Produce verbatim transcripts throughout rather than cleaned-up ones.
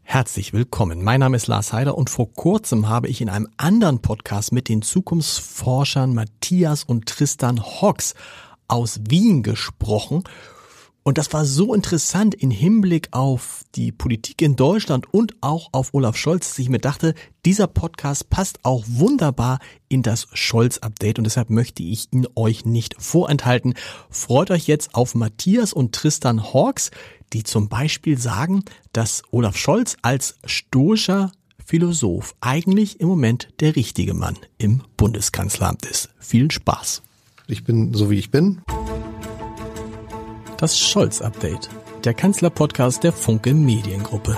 Herzlich willkommen. Mein Name ist Lars Heider und vor kurzem habe ich in einem anderen Podcast mit den Zukunftsforschern Matthias und Tristan Hawks aus Wien gesprochen. Und das war so interessant im Hinblick auf die Politik in Deutschland und auch auf Olaf Scholz, dass ich mir dachte, dieser Podcast passt auch wunderbar in das Scholz-Update und deshalb möchte ich ihn euch nicht vorenthalten. Freut euch jetzt auf Matthias und Tristan Hawks, die zum Beispiel sagen, dass Olaf Scholz als stoischer Philosoph eigentlich im Moment der richtige Mann im Bundeskanzleramt ist. Viel Spaß. Ich bin so, wie ich bin. Das Scholz-Update, der Kanzler-Podcast der Funke Mediengruppe.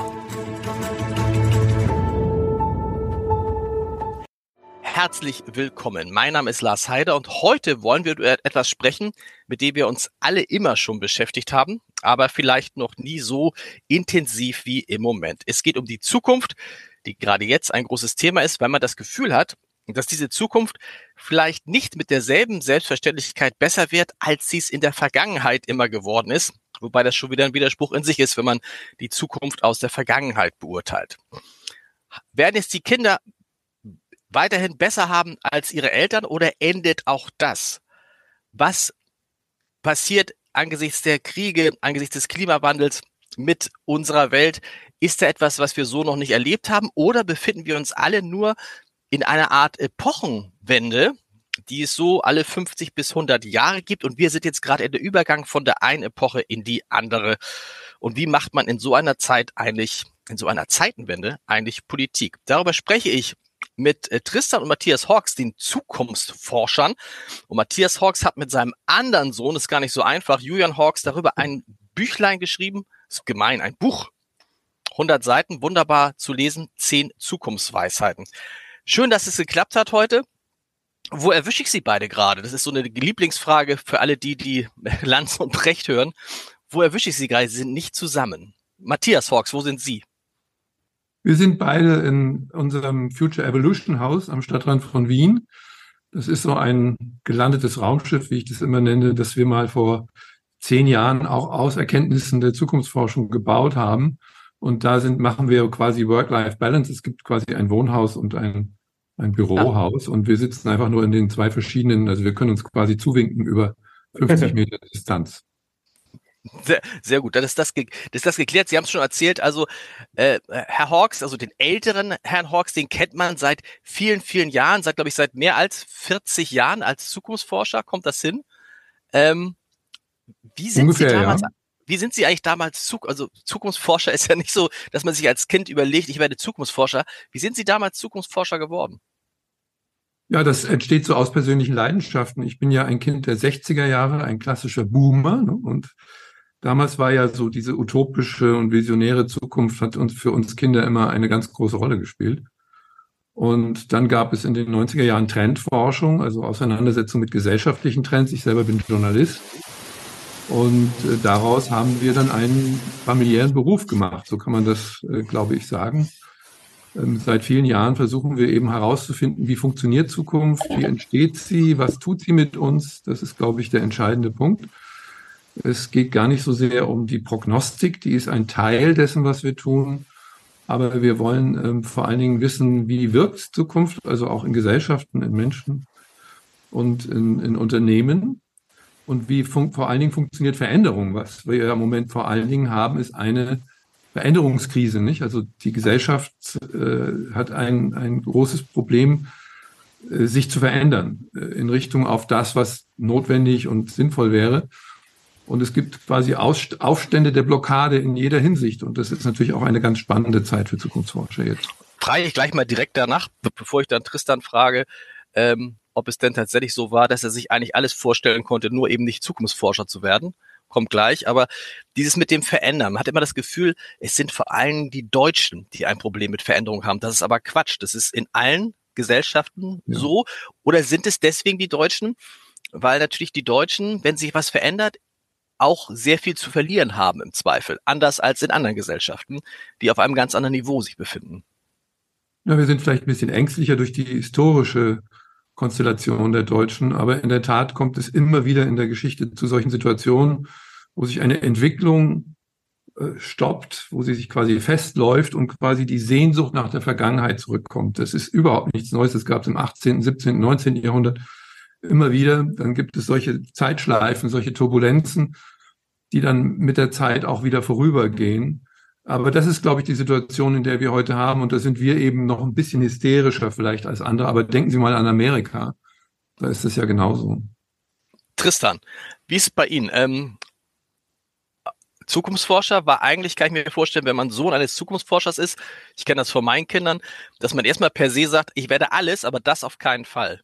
Herzlich willkommen. Mein Name ist Lars Heider und heute wollen wir über etwas sprechen, mit dem wir uns alle immer schon beschäftigt haben, aber vielleicht noch nie so intensiv wie im Moment. Es geht um die Zukunft, die gerade jetzt ein großes Thema ist, weil man das Gefühl hat, dass diese Zukunft vielleicht nicht mit derselben Selbstverständlichkeit besser wird, als sie es in der Vergangenheit immer geworden ist. Wobei das schon wieder ein Widerspruch in sich ist, wenn man die Zukunft aus der Vergangenheit beurteilt. Werden es die Kinder weiterhin besser haben als ihre Eltern oder endet auch das? Was passiert angesichts der Kriege, angesichts des Klimawandels mit unserer Welt? Ist da etwas, was wir so noch nicht erlebt haben? Oder befinden wir uns alle nur in einer Art Epochenwende, die es so alle fünfzig bis hundert Jahre gibt und wir sind jetzt gerade in der Übergang von der einen Epoche in die andere. Und wie macht man in so einer Zeit eigentlich, in so einer Zeitenwende eigentlich Politik? Darüber spreche ich mit äh, Tristan und Matthias Hawks, den Zukunftsforschern. Und Matthias Hawks hat mit seinem anderen Sohn, ist gar nicht so einfach, Julian Hawks, darüber ein Büchlein geschrieben, ist gemein, ein Buch, hundert Seiten, wunderbar zu lesen, zehn Zukunftsweisheiten. Schön, dass es geklappt hat heute. Wo erwische ich Sie beide gerade? Das ist so eine Lieblingsfrage für alle die, die Lanz und Brecht hören. Wo erwische ich Sie gerade? Sie sind nicht zusammen. Matthias Hawks, wo sind Sie? Wir sind beide in unserem Future Evolution Haus am Stadtrand von Wien. Das ist so ein gelandetes Raumschiff, wie ich das immer nenne, das wir mal vor zehn Jahren auch aus Erkenntnissen der Zukunftsforschung gebaut haben. Und da sind, machen wir quasi Work-Life-Balance. Es gibt quasi ein Wohnhaus und ein, ein Bürohaus. Und wir sitzen einfach nur in den zwei verschiedenen, also wir können uns quasi zuwinken über fünfzig Meter Distanz. Sehr, sehr gut, dann ist das, ge- das ist das geklärt. Sie haben es schon erzählt, also äh, Herr Hawks, also den älteren Herrn Hawks, den kennt man seit vielen, vielen Jahren, seit, glaube ich, seit mehr als vierzig Jahren als Zukunftsforscher. Kommt das hin? Ähm, wie sind Ungefähr, Sie damals... ja. Wie sind Sie eigentlich damals, Zug, also Zukunftsforscher ist ja nicht so, dass man sich als Kind überlegt, ich werde Zukunftsforscher. Wie sind Sie damals Zukunftsforscher geworden? Ja, das entsteht so aus persönlichen Leidenschaften. Ich bin ja ein Kind der sechziger Jahre, ein klassischer Boomer. Ne? Und damals war ja so diese utopische und visionäre Zukunft hat uns für uns Kinder immer eine ganz große Rolle gespielt. Und dann gab es in den neunziger Jahren Trendforschung, also Auseinandersetzung mit gesellschaftlichen Trends. Ich selber bin Journalist. Und äh, daraus haben wir dann einen familiären Beruf gemacht. So kann man das, äh, glaube ich, sagen. Ähm, seit vielen Jahren versuchen wir eben herauszufinden, wie funktioniert Zukunft, wie entsteht sie, was tut sie mit uns. Das ist, glaube ich, der entscheidende Punkt. Es geht gar nicht so sehr um die Prognostik, die ist ein Teil dessen, was wir tun. Aber wir wollen ähm, vor allen Dingen wissen, wie wirkt Zukunft, also auch in Gesellschaften, in Menschen und in, in Unternehmen. Und wie fun- vor allen Dingen funktioniert Veränderung? Was wir ja im Moment vor allen Dingen haben, ist eine Veränderungskrise, nicht? Also die Gesellschaft äh, hat ein, ein großes Problem, äh, sich zu verändern äh, in Richtung auf das, was notwendig und sinnvoll wäre. Und es gibt quasi Aus- Aufstände der Blockade in jeder Hinsicht. Und das ist natürlich auch eine ganz spannende Zeit für Zukunftsforscher jetzt. Frage ich gleich mal direkt danach, be- bevor ich dann Tristan frage, ähm, ob es denn tatsächlich so war, dass er sich eigentlich alles vorstellen konnte, nur eben nicht Zukunftsforscher zu werden. Kommt gleich, aber dieses mit dem Verändern, man hat immer das Gefühl, es sind vor allem die Deutschen, die ein Problem mit Veränderung haben. Das ist aber Quatsch. Das ist in allen Gesellschaften Ja. so. Oder sind es deswegen die Deutschen? Weil natürlich die Deutschen, wenn sich was verändert, auch sehr viel zu verlieren haben im Zweifel. Anders als in anderen Gesellschaften, die auf einem ganz anderen Niveau sich befinden. Ja, wir sind vielleicht ein bisschen ängstlicher durch die historische Konstellation der Deutschen, aber in der Tat kommt es immer wieder in der Geschichte zu solchen Situationen, wo sich eine Entwicklung äh, stoppt, wo sie sich quasi festläuft und quasi die Sehnsucht nach der Vergangenheit zurückkommt. Das ist überhaupt nichts Neues. Das gab es im achtzehnten, siebzehnten, neunzehnten Jahrhundert immer wieder. Dann gibt es solche Zeitschleifen, solche Turbulenzen, die dann mit der Zeit auch wieder vorübergehen. Aber das ist, glaube ich, die Situation, in der wir heute haben. Und da sind wir eben noch ein bisschen hysterischer vielleicht als andere. Aber denken Sie mal an Amerika. Da ist es ja genauso. Tristan, wie ist es bei Ihnen? Ähm, Zukunftsforscher war eigentlich, kann ich mir vorstellen, wenn man Sohn eines Zukunftsforschers ist, ich kenne das von meinen Kindern, dass man erstmal per se sagt, ich werde alles, aber das auf keinen Fall.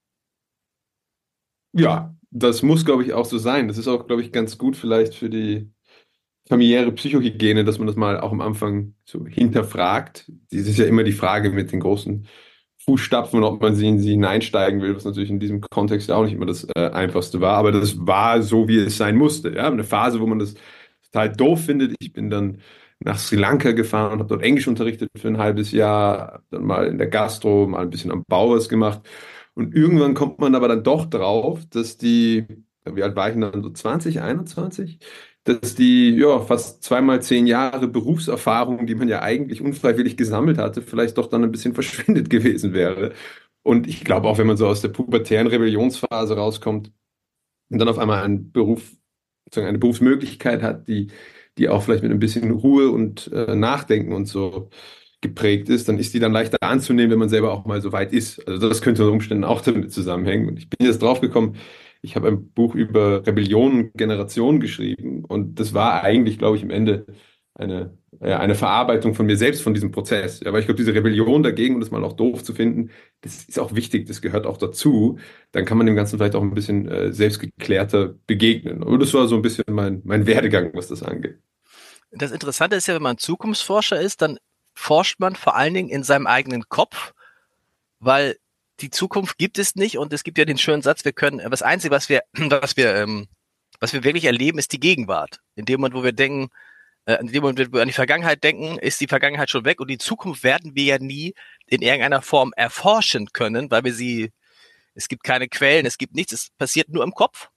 Ja, das muss, glaube ich, auch so sein. Das ist auch, glaube ich, ganz gut vielleicht für die familiäre Psychohygiene, dass man das mal auch am Anfang so hinterfragt. Das ist ja immer die Frage mit den großen Fußstapfen und ob man sie in sie hineinsteigen will, was natürlich in diesem Kontext auch nicht immer das äh, Einfachste war. Aber das war so, wie es sein musste. Ja, eine Phase, wo man das total doof findet. Ich bin dann nach Sri Lanka gefahren und habe dort Englisch unterrichtet für ein halbes Jahr, hab dann mal in der Gastro, mal ein bisschen am Bau was gemacht. Und irgendwann kommt man aber dann doch drauf, dass die, wie alt war ich dann, so zwanzig, einundzwanzig, dass die ja fast zweimal zehn Jahre Berufserfahrung, die man ja eigentlich unfreiwillig gesammelt hatte, vielleicht doch dann ein bisschen verschwindet gewesen wäre. Und ich glaube auch, wenn man so aus der pubertären Rebellionsphase rauskommt und dann auf einmal einen Beruf, sozusagen eine Berufsmöglichkeit hat, die, die auch vielleicht mit ein bisschen Ruhe und äh, Nachdenken und so geprägt ist, dann ist die dann leichter anzunehmen, wenn man selber auch mal so weit ist. Also das könnte unter Umständen auch damit zusammenhängen. Und ich bin jetzt drauf gekommen, ich habe ein Buch über Rebellion und Generation geschrieben und das war eigentlich, glaube ich, am Ende eine, ja, eine Verarbeitung von mir selbst, von diesem Prozess. Ja, aber ich glaube, diese Rebellion dagegen und das mal auch doof zu finden, das ist auch wichtig, das gehört auch dazu. Dann kann man dem Ganzen vielleicht auch ein bisschen äh, selbstgeklärter begegnen. Und das war so ein bisschen mein, mein Werdegang, was das angeht. Das Interessante ist ja, wenn man Zukunftsforscher ist, dann forscht man vor allen Dingen in seinem eigenen Kopf, weil die Zukunft gibt es nicht und es gibt ja den schönen Satz, wir können, das Einzige, was wir, was wir, ähm, was wir wirklich erleben, ist die Gegenwart. In dem Moment, wo wir denken, äh, in dem Moment, wo wir an die Vergangenheit denken, ist die Vergangenheit schon weg und die Zukunft werden wir ja nie in irgendeiner Form erforschen können, weil wir sie, es gibt keine Quellen, es gibt nichts, es passiert nur im Kopf.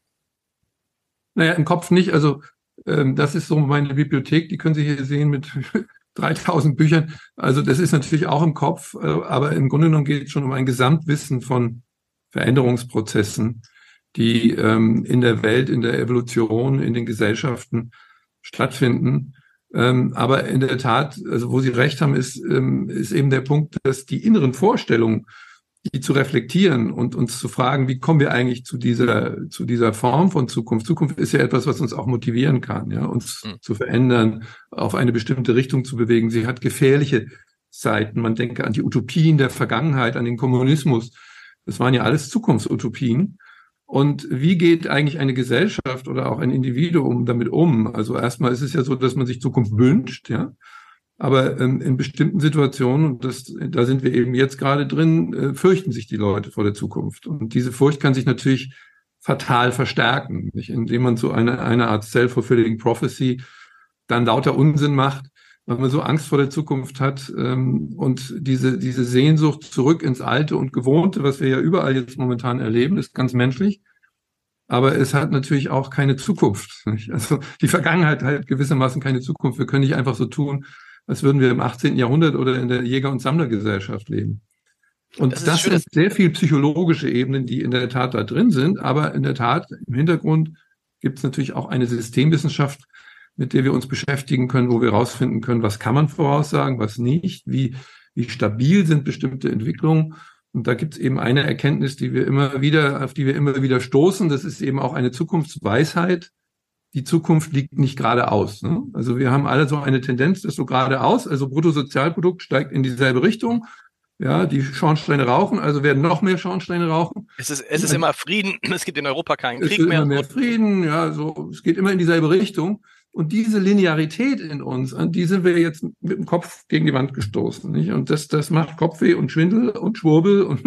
Naja, im Kopf nicht, also ähm, das ist so meine Bibliothek, die können Sie hier sehen mit dreitausend Büchern. Also das ist natürlich auch im Kopf, aber im Grunde genommen geht es schon um ein Gesamtwissen von Veränderungsprozessen, die ähm, in der Welt, in der Evolution, in den Gesellschaften stattfinden. Ähm, aber in der Tat, also wo Sie recht haben, ist, ähm, ist eben der Punkt, dass die inneren Vorstellungen, die zu reflektieren und uns zu fragen, wie kommen wir eigentlich zu dieser, zu dieser Form von Zukunft? Zukunft ist ja etwas, was uns auch motivieren kann, ja, uns mhm. zu verändern, auf eine bestimmte Richtung zu bewegen. Sie hat gefährliche Seiten. Man denke an die Utopien der Vergangenheit, an den Kommunismus. Das waren ja alles Zukunftsutopien. Und wie geht eigentlich eine Gesellschaft oder auch ein Individuum damit um? Also erstmal ist es ja so, dass man sich Zukunft wünscht, ja. Aber ähm, in bestimmten Situationen, und das, da sind wir eben jetzt gerade drin, äh, fürchten sich die Leute vor der Zukunft. Und diese Furcht kann sich natürlich fatal verstärken, nicht? Indem man so eine, eine Art self-fulfilling prophecy dann lauter Unsinn macht, weil man so Angst vor der Zukunft hat ähm, und diese, diese Sehnsucht zurück ins Alte und Gewohnte, was wir ja überall jetzt momentan erleben, ist ganz menschlich. Aber es hat natürlich auch keine Zukunft, nicht? Also die Vergangenheit hat gewissermaßen keine Zukunft. Wir können nicht einfach so tun, als würden wir im achtzehnten Jahrhundert oder in der Jäger- und Sammlergesellschaft leben. Und das, das sind sehr viel psychologische Ebenen, die in der Tat da drin sind. Aber in der Tat, im Hintergrund gibt es natürlich auch eine Systemwissenschaft, mit der wir uns beschäftigen können, wo wir herausfinden können, was kann man voraussagen, was nicht, wie, wie stabil sind bestimmte Entwicklungen. Und da gibt es eben eine Erkenntnis, die wir immer wieder, auf die wir immer wieder stoßen. Das ist eben auch eine Zukunftsweisheit. Die Zukunft liegt nicht geradeaus. Ne? Also wir haben alle so eine Tendenz, das so geradeaus, also Bruttosozialprodukt steigt in dieselbe Richtung. Ja, die Schornsteine rauchen, also werden noch mehr Schornsteine rauchen. Es ist, es ist immer Frieden, es gibt in Europa keinen Krieg mehr. Es mehr. Immer mehr Frieden, ja, so, es geht immer in dieselbe Richtung. Und diese Linearität in uns, an die sind wir jetzt mit dem Kopf gegen die Wand gestoßen, nicht? Und das, das macht Kopfweh und Schwindel und Schwurbel und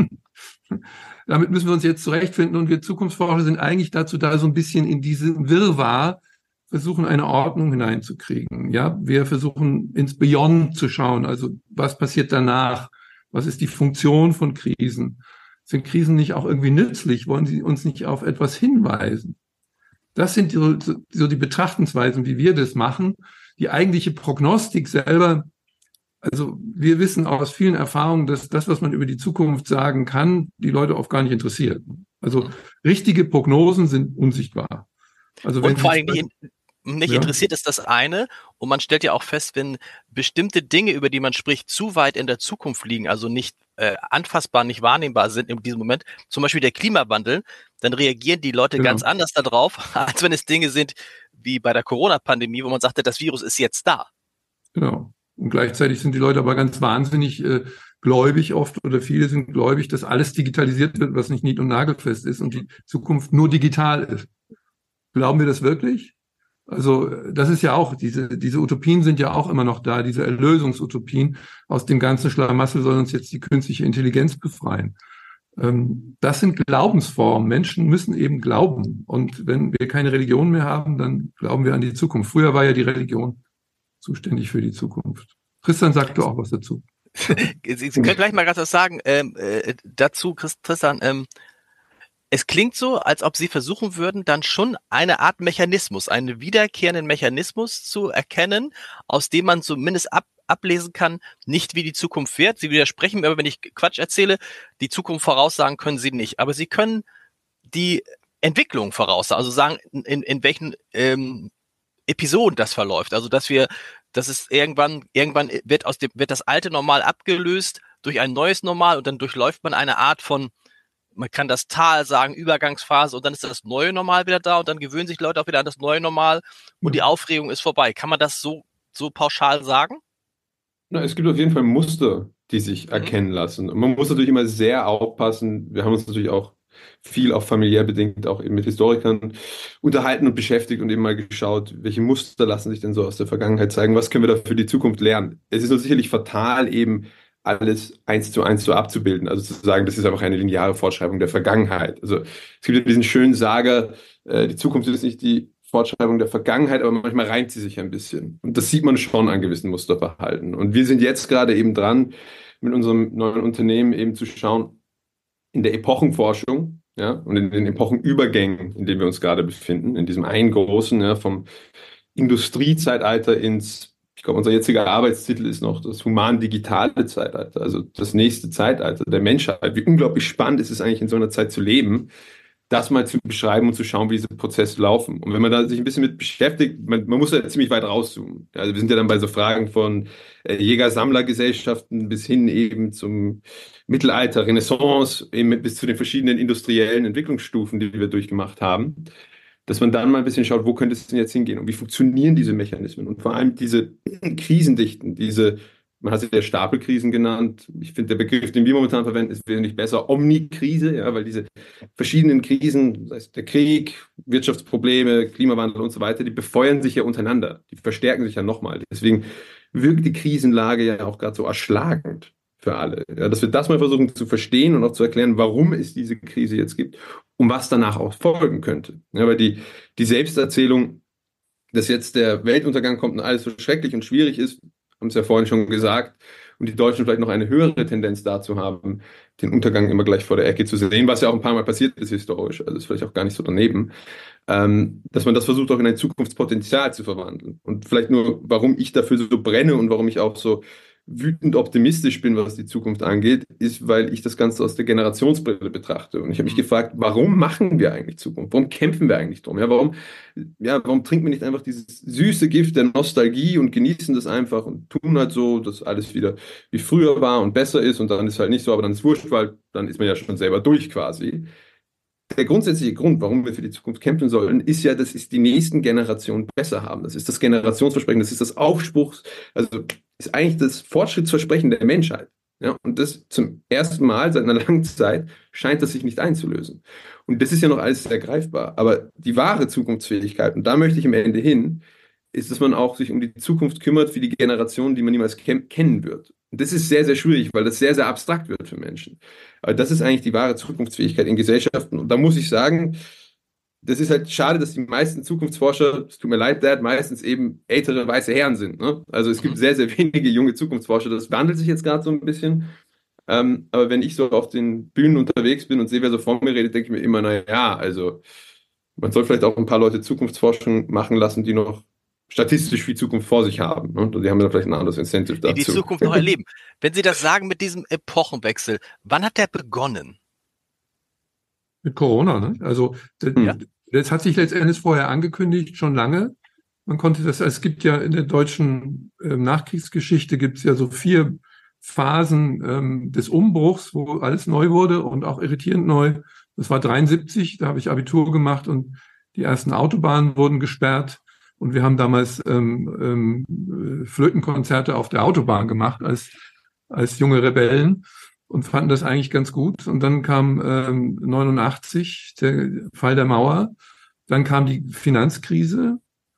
damit müssen wir uns jetzt zurechtfinden und wir Zukunftsforscher sind eigentlich dazu da, so ein bisschen in diesen Wirrwarr versuchen, eine Ordnung hineinzukriegen. Ja, wir versuchen ins Beyond zu schauen. Also was passiert danach? Was ist die Funktion von Krisen? Sind Krisen nicht auch irgendwie nützlich? Wollen sie uns nicht auf etwas hinweisen? Das sind so, so die Betrachtungsweisen, wie wir das machen. die eigentliche Prognostik selber, also wir wissen aus vielen Erfahrungen, dass das, was man über die Zukunft sagen kann, die Leute oft gar nicht interessiert. Also richtige Prognosen sind unsichtbar. Also wenn Und vor Sie allem nicht, nicht ja. interessiert ist das eine. Und man stellt ja auch fest, wenn bestimmte Dinge, über die man spricht, zu weit in der Zukunft liegen, also nicht äh, anfassbar, nicht wahrnehmbar sind in diesem Moment, zum Beispiel der Klimawandel, dann reagieren die Leute Genau. ganz anders darauf, als wenn es Dinge sind wie bei der Corona-Pandemie, wo man sagte, das Virus ist jetzt da. Genau. Und gleichzeitig sind die Leute aber ganz wahnsinnig äh, gläubig oft oder viele sind gläubig, dass alles digitalisiert wird, was nicht nied- und nagelfest ist und die Zukunft nur digital ist. Glauben wir das wirklich? Also das ist ja auch, diese, diese Utopien sind ja auch immer noch da, diese Erlösungsutopien. Aus dem ganzen Schlamassel soll uns jetzt die künstliche Intelligenz befreien. Ähm, das sind Glaubensformen. Menschen müssen eben glauben. Und wenn wir keine Religion mehr haben, dann glauben wir an die Zukunft. Früher war ja die Religion zuständig für die Zukunft. Tristan sagt doch auch was dazu. Sie, Sie können gleich mal ganz was sagen ähm, äh, dazu, Christ, Tristan. Ähm, es klingt so, als ob Sie versuchen würden, dann schon eine Art Mechanismus, einen wiederkehrenden Mechanismus zu erkennen, aus dem man zumindest ab, ablesen kann, nicht wie die Zukunft wird. Sie widersprechen mir, aber wenn ich Quatsch erzähle, die Zukunft voraussagen können Sie nicht. Aber Sie können die Entwicklung voraussagen, also sagen, in, in welchen ähm, Episoden das verläuft. Also dass wir, dass es irgendwann, irgendwann wird aus dem, wird das alte Normal abgelöst durch ein neues Normal und dann durchläuft man eine Art von, man kann das Tal sagen, Übergangsphase und dann ist das neue Normal wieder da und dann gewöhnen sich Leute auch wieder an das neue Normal und die Aufregung ist vorbei. Kann man das so, so pauschal sagen? Na, es gibt auf jeden Fall Muster, die sich Mhm. erkennen lassen. Und man muss natürlich immer sehr aufpassen. Wir haben uns natürlich auch viel, auch familiär bedingt, auch eben mit Historikern unterhalten und beschäftigt und eben mal geschaut, welche Muster lassen sich denn so aus der Vergangenheit zeigen, was können wir da für die Zukunft lernen. Es ist nur sicherlich fatal, eben alles eins zu eins so abzubilden, also zu sagen, das ist einfach eine lineare Fortschreibung der Vergangenheit. Also es gibt ja diesen schönen Sager, äh, die Zukunft ist nicht die Fortschreibung der Vergangenheit, aber manchmal reimt sie sich ein bisschen. Und das sieht man schon an gewissen Musterverhalten. Und wir sind jetzt gerade eben dran, mit unserem neuen Unternehmen eben zu schauen, in der Epochenforschung, ja, und in den Epochenübergängen, in denen wir uns gerade befinden, in diesem einen großen, ja, vom Industriezeitalter ins, ich glaube, unser jetziger Arbeitstitel ist noch das human-digitale Zeitalter, also das nächste Zeitalter der Menschheit. Wie unglaublich spannend ist es eigentlich, in so einer Zeit zu leben, das mal zu beschreiben und zu schauen, wie diese Prozesse laufen. Und wenn man da sich ein bisschen mit beschäftigt, man, man muss ja ziemlich weit rauszoomen. Also wir sind ja dann bei so Fragen von äh, Jäger-Sammler-Gesellschaften bis hin eben zum Mittelalter, Renaissance, eben bis zu den verschiedenen industriellen Entwicklungsstufen, die wir durchgemacht haben, dass man dann mal ein bisschen schaut, wo könnte es denn jetzt hingehen und wie funktionieren diese Mechanismen und vor allem diese Krisendichten, diese, man hat sie ja Stapelkrisen genannt. Ich finde, der Begriff, den wir momentan verwenden, ist wesentlich besser. Omnikrise, ja, weil diese verschiedenen Krisen, sei es der Krieg, Wirtschaftsprobleme, Klimawandel und so weiter, die befeuern sich ja untereinander. Die verstärken sich ja nochmal. Deswegen wirkt die Krisenlage ja auch gerade so erschlagend für alle. Ja, dass wir das mal versuchen zu verstehen und auch zu erklären, warum es diese Krise jetzt gibt und was danach auch folgen könnte. Ja, weil die, die Selbsterzählung, dass jetzt der Weltuntergang kommt und alles so schrecklich und schwierig ist, haben es ja vorhin schon gesagt, und die Deutschen vielleicht noch eine höhere Tendenz dazu haben, den Untergang immer gleich vor der Ecke zu sehen, was ja auch ein paar Mal passiert ist historisch, also ist vielleicht auch gar nicht so daneben, ähm, dass man das versucht auch in ein Zukunftspotenzial zu verwandeln. Und vielleicht nur, warum ich dafür so brenne und warum ich auch so wütend optimistisch bin, was die Zukunft angeht, ist, weil ich das Ganze aus der Generationsbrille betrachte. Und ich habe mich gefragt, warum machen wir eigentlich Zukunft? Warum kämpfen wir eigentlich drum? Ja, warum, ja, warum trinken wir nicht einfach dieses süße Gift der Nostalgie und genießen das einfach und tun halt so, dass alles wieder wie früher war und besser ist und dann ist halt nicht so, aber dann ist wurscht, weil dann ist man ja schon selber durch quasi. Der grundsätzliche Grund, warum wir für die Zukunft kämpfen sollen, ist ja, dass es die nächsten Generationen besser haben. Das ist das Generationsversprechen, das ist das Aufspruchs, also ist eigentlich das Fortschrittsversprechen der Menschheit. Ja, und das zum ersten Mal seit einer langen Zeit scheint das sich nicht einzulösen. Und das ist ja noch alles sehr greifbar. Aber die wahre Zukunftsfähigkeit, und da möchte ich am Ende hin, ist, dass man auch sich um die Zukunft kümmert für die Generation, die man niemals ken- kennen wird. Und das ist sehr, sehr schwierig, weil das sehr, sehr abstrakt wird für Menschen. Aber das ist eigentlich die wahre Zukunftsfähigkeit in Gesellschaften. Und da muss ich sagen, das ist halt schade, dass die meisten Zukunftsforscher, es tut mir leid, Dad, meistens eben ältere weiße Herren sind. Ne? Also es gibt sehr, sehr wenige junge Zukunftsforscher. Das wandelt sich jetzt gerade so ein bisschen. Ähm, aber wenn ich so auf den Bühnen unterwegs bin und sehe, wer so vor mir redet, denke ich mir immer, na ja, also man soll vielleicht auch ein paar Leute Zukunftsforschung machen lassen, die noch statistisch viel Zukunft vor sich haben. Ne? Und die haben dann vielleicht ein anderes Incentive dazu. Die die Zukunft noch erleben. Wenn Sie das sagen mit diesem Epochenwechsel, wann hat der begonnen? Mit Corona, ne? Also das, Ja. das hat sich letztendlich vorher angekündigt, schon lange. Man konnte das, es gibt ja in der deutschen äh, Nachkriegsgeschichte gibt es ja so vier Phasen ähm, des Umbruchs, wo alles neu wurde und auch irritierend neu. Das war dreiundsiebzig, da habe ich Abitur gemacht und die ersten Autobahnen wurden gesperrt. Und wir haben damals ähm, ähm, Flötenkonzerte auf der Autobahn gemacht als, als junge Rebellen und fanden das eigentlich ganz gut. Und dann kam ähm, neunundachtzig, der Fall der Mauer. Dann kam die Finanzkrise.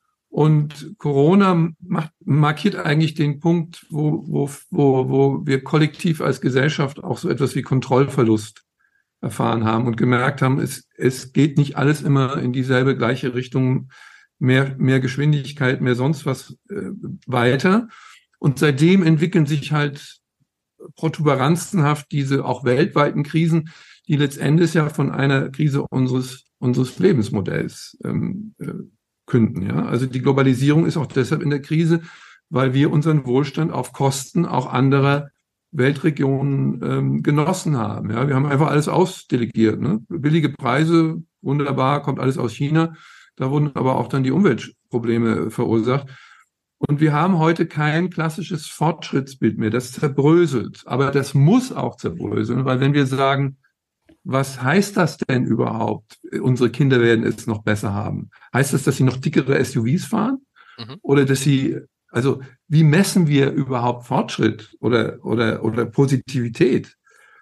Und Corona macht, markiert eigentlich den Punkt, wo, wo, wo, wo wir kollektiv als Gesellschaft auch so etwas wie Kontrollverlust erfahren haben und gemerkt haben, es, es geht nicht alles immer in dieselbe gleiche Richtung, mehr, mehr Geschwindigkeit, mehr sonst was äh, weiter. Und seitdem entwickeln sich halt protuberanzenhaft diese auch weltweiten Krisen, die letztendlich ja von einer Krise unseres, unseres Lebensmodells ähm, äh, künden. Ja? Also die Globalisierung ist auch deshalb in der Krise, weil wir unseren Wohlstand auf Kosten auch anderer Weltregionen ähm, genossen haben. Ja? Wir haben einfach alles ausdelegiert. Ne? Billige Preise, wunderbar, kommt alles aus China. Da wurden aber auch dann die Umweltprobleme verursacht. Und wir haben heute kein klassisches Fortschrittsbild mehr. Das zerbröselt. Aber das muss auch zerbröseln, weil wenn wir sagen, was heißt das denn überhaupt? Unsere Kinder werden es noch besser haben. Heißt das, dass sie noch dickere S U Vs fahren? Mhm. Oder dass sie, also wie messen wir überhaupt Fortschritt oder, oder, oder Positivität?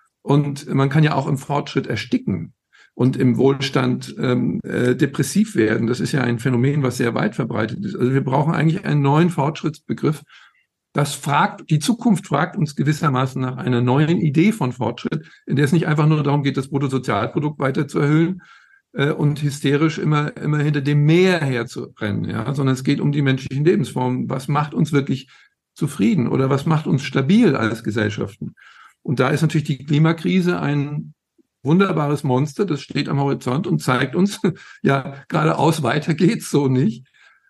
Und man kann ja auch im Fortschritt ersticken und im Wohlstand ähm, äh, depressiv werden. Das ist ja ein Phänomen, was sehr weit verbreitet ist. Also wir brauchen eigentlich einen neuen Fortschrittsbegriff. Das fragt, die Zukunft fragt uns gewissermaßen nach einer neuen Idee von Fortschritt, in der es nicht einfach nur darum geht, das Bruttosozialprodukt weiter zu erhöhen äh, und hysterisch immer, immer hinter dem Meer herzurennen, ja, sondern es geht um die menschlichen Lebensformen. Was macht uns wirklich zufrieden oder was macht uns stabil als Gesellschaften? Und da ist natürlich die Klimakrise ein wunderbares Monster, das steht am Horizont und zeigt uns, ja, geradeaus weiter geht's so nicht.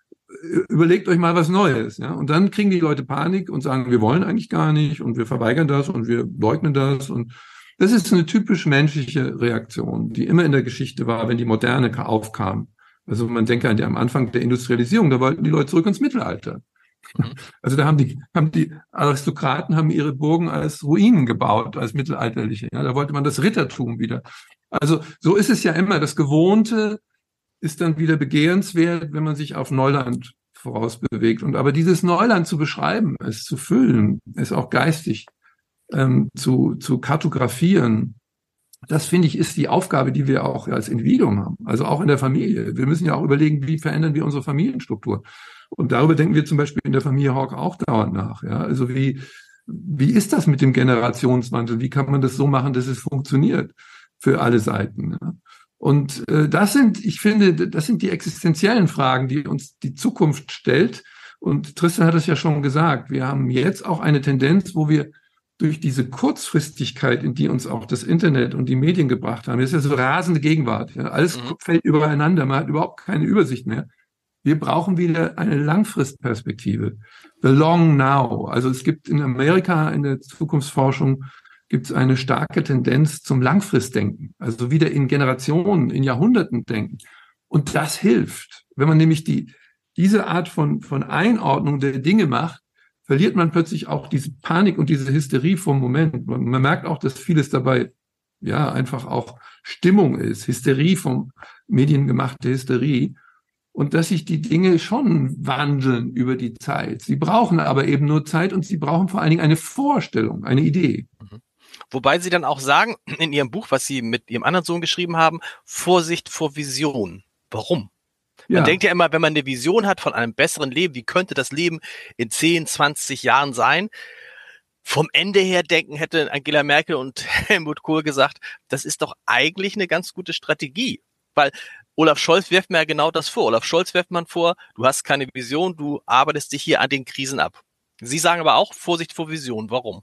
Überlegt euch mal was Neues. Ja? Und dann kriegen die Leute Panik und sagen, wir wollen eigentlich gar nicht und wir verweigern das und wir leugnen das. Und das ist eine typisch menschliche Reaktion, die immer in der Geschichte war, wenn die Moderne aufkam. Also man denke an die, am Anfang der Industrialisierung, da wollten die Leute zurück ins Mittelalter. Mhm. Also da haben die, haben die Aristokraten haben ihre Burgen als Ruinen gebaut, als mittelalterliche. Ja? Da wollte man das Rittertum wieder. Also so ist es ja immer. Das Gewohnte ist dann wieder begehrenswert, wenn man sich auf Neuland vorausbewegt. Und aber dieses Neuland zu beschreiben, es zu füllen, es auch geistig ähm, zu, zu kartografieren, das finde ich ist die Aufgabe, die wir auch als Individuum haben. Also auch in der Familie. Wir müssen ja auch überlegen, wie verändern wir unsere Familienstruktur. Und darüber denken wir zum Beispiel in der Familie Hawk auch dauernd nach. Ja? Also wie, wie ist das mit dem Generationswandel? Wie kann man das so machen, dass es funktioniert für alle Seiten? Ja? Und äh, das sind, ich finde, das sind die existenziellen Fragen, die uns die Zukunft stellt. Und Tristan hat es ja schon gesagt, wir haben jetzt auch eine Tendenz, wo wir durch diese Kurzfristigkeit, in die uns auch das Internet und die Medien gebracht haben, das ist ja so rasende Gegenwart, ja, alles mhm. fällt übereinander, man hat überhaupt keine Übersicht mehr. Wir brauchen wieder eine Langfristperspektive, the long now. Also es gibt in Amerika in der Zukunftsforschung gibt es eine starke Tendenz zum Langfristdenken, also wieder in Generationen, in Jahrhunderten denken. Und das hilft. Wenn man nämlich die, diese Art von, von Einordnung der Dinge macht, verliert man plötzlich auch diese Panik und diese Hysterie vom Moment. Man, man merkt auch, dass vieles dabei ja einfach auch Stimmung ist, Hysterie vom mediengemachte Hysterie. Und dass sich die Dinge schon wandeln über die Zeit. Sie brauchen aber eben nur Zeit und sie brauchen vor allen Dingen eine Vorstellung, eine Idee. Mhm. Wobei Sie dann auch sagen, in Ihrem Buch, was Sie mit Ihrem anderen Sohn geschrieben haben, Vorsicht vor Vision. Warum? Man ja. denkt ja immer, wenn man eine Vision hat von einem besseren Leben, wie könnte das Leben in zehn, zwanzig Jahren sein? Vom Ende her denken hätte Angela Merkel und Helmut Kohl gesagt, das ist doch eigentlich eine ganz gute Strategie. Weil Olaf Scholz wirft mir ja genau das vor. Olaf Scholz wirft man vor, du hast keine Vision, du arbeitest dich hier an den Krisen ab. Sie sagen aber auch, Vorsicht vor Vision. Warum?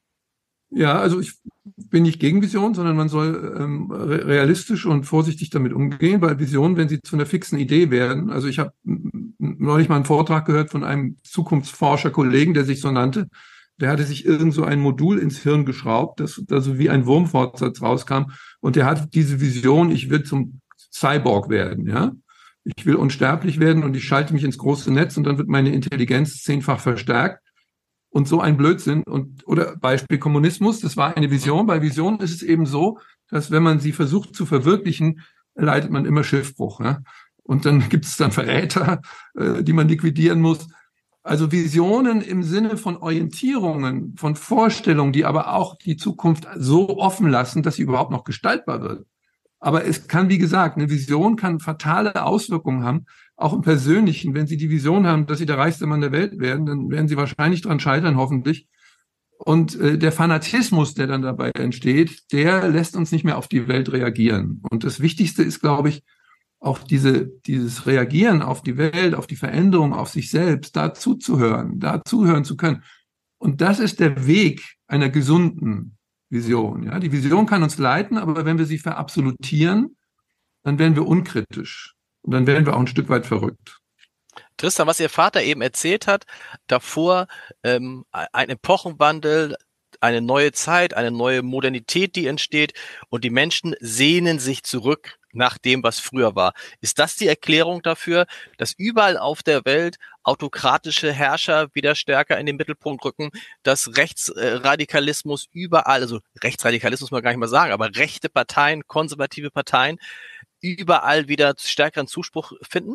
Ja, also ich bin nicht gegen Vision, sondern man soll ähm, realistisch und vorsichtig damit umgehen, weil Visionen, wenn sie zu einer fixen Idee werden, also ich habe neulich mal einen Vortrag gehört von einem Zukunftsforscher-Kollegen, der sich so nannte. Der hatte sich irgend so ein Modul ins Hirn geschraubt, das also wie ein Wurmfortsatz rauskam. Und der hat diese Vision, ich will zum Cyborg werden, ja. Ich will unsterblich werden und ich schalte mich ins große Netz und dann wird meine Intelligenz zehnfach verstärkt. Und so ein Blödsinn. Und, oder Beispiel Kommunismus, das war eine Vision. Bei Visionen ist es eben so, dass wenn man sie versucht zu verwirklichen, leidet man immer Schiffbruch. Ja? Und dann gibt es dann Verräter, äh, die man liquidieren muss. Also Visionen im Sinne von Orientierungen, von Vorstellungen, die aber auch die Zukunft so offen lassen, dass sie überhaupt noch gestaltbar wird. Aber es kann, wie gesagt, eine Vision kann fatale Auswirkungen haben, auch im Persönlichen. Wenn Sie die Vision haben, dass Sie der reichste Mann der Welt werden, dann werden Sie wahrscheinlich dran scheitern, hoffentlich. Und äh, der Fanatismus, der dann dabei entsteht, der lässt uns nicht mehr auf die Welt reagieren. Und das Wichtigste ist, glaube ich, auch diese, dieses Reagieren auf die Welt, auf die Veränderung, auf sich selbst, da zuzuhören, da zuhören zu können. Und das ist der Weg einer gesunden Vision. Ja, die Vision kann uns leiten, aber wenn wir sie verabsolutieren, dann werden wir unkritisch und dann werden wir auch ein Stück weit verrückt. Tristan, was Ihr Vater eben erzählt hat, davor ähm, ein Epochenwandel, eine neue Zeit, eine neue Modernität, die entsteht und die Menschen sehnen sich zurück nach dem, was früher war. Ist das die Erklärung dafür, dass überall auf der Welt autokratische Herrscher wieder stärker in den Mittelpunkt rücken, dass Rechtsradikalismus überall, also Rechtsradikalismus muss man gar nicht mal sagen, aber rechte Parteien, konservative Parteien überall wieder stärkeren Zuspruch finden?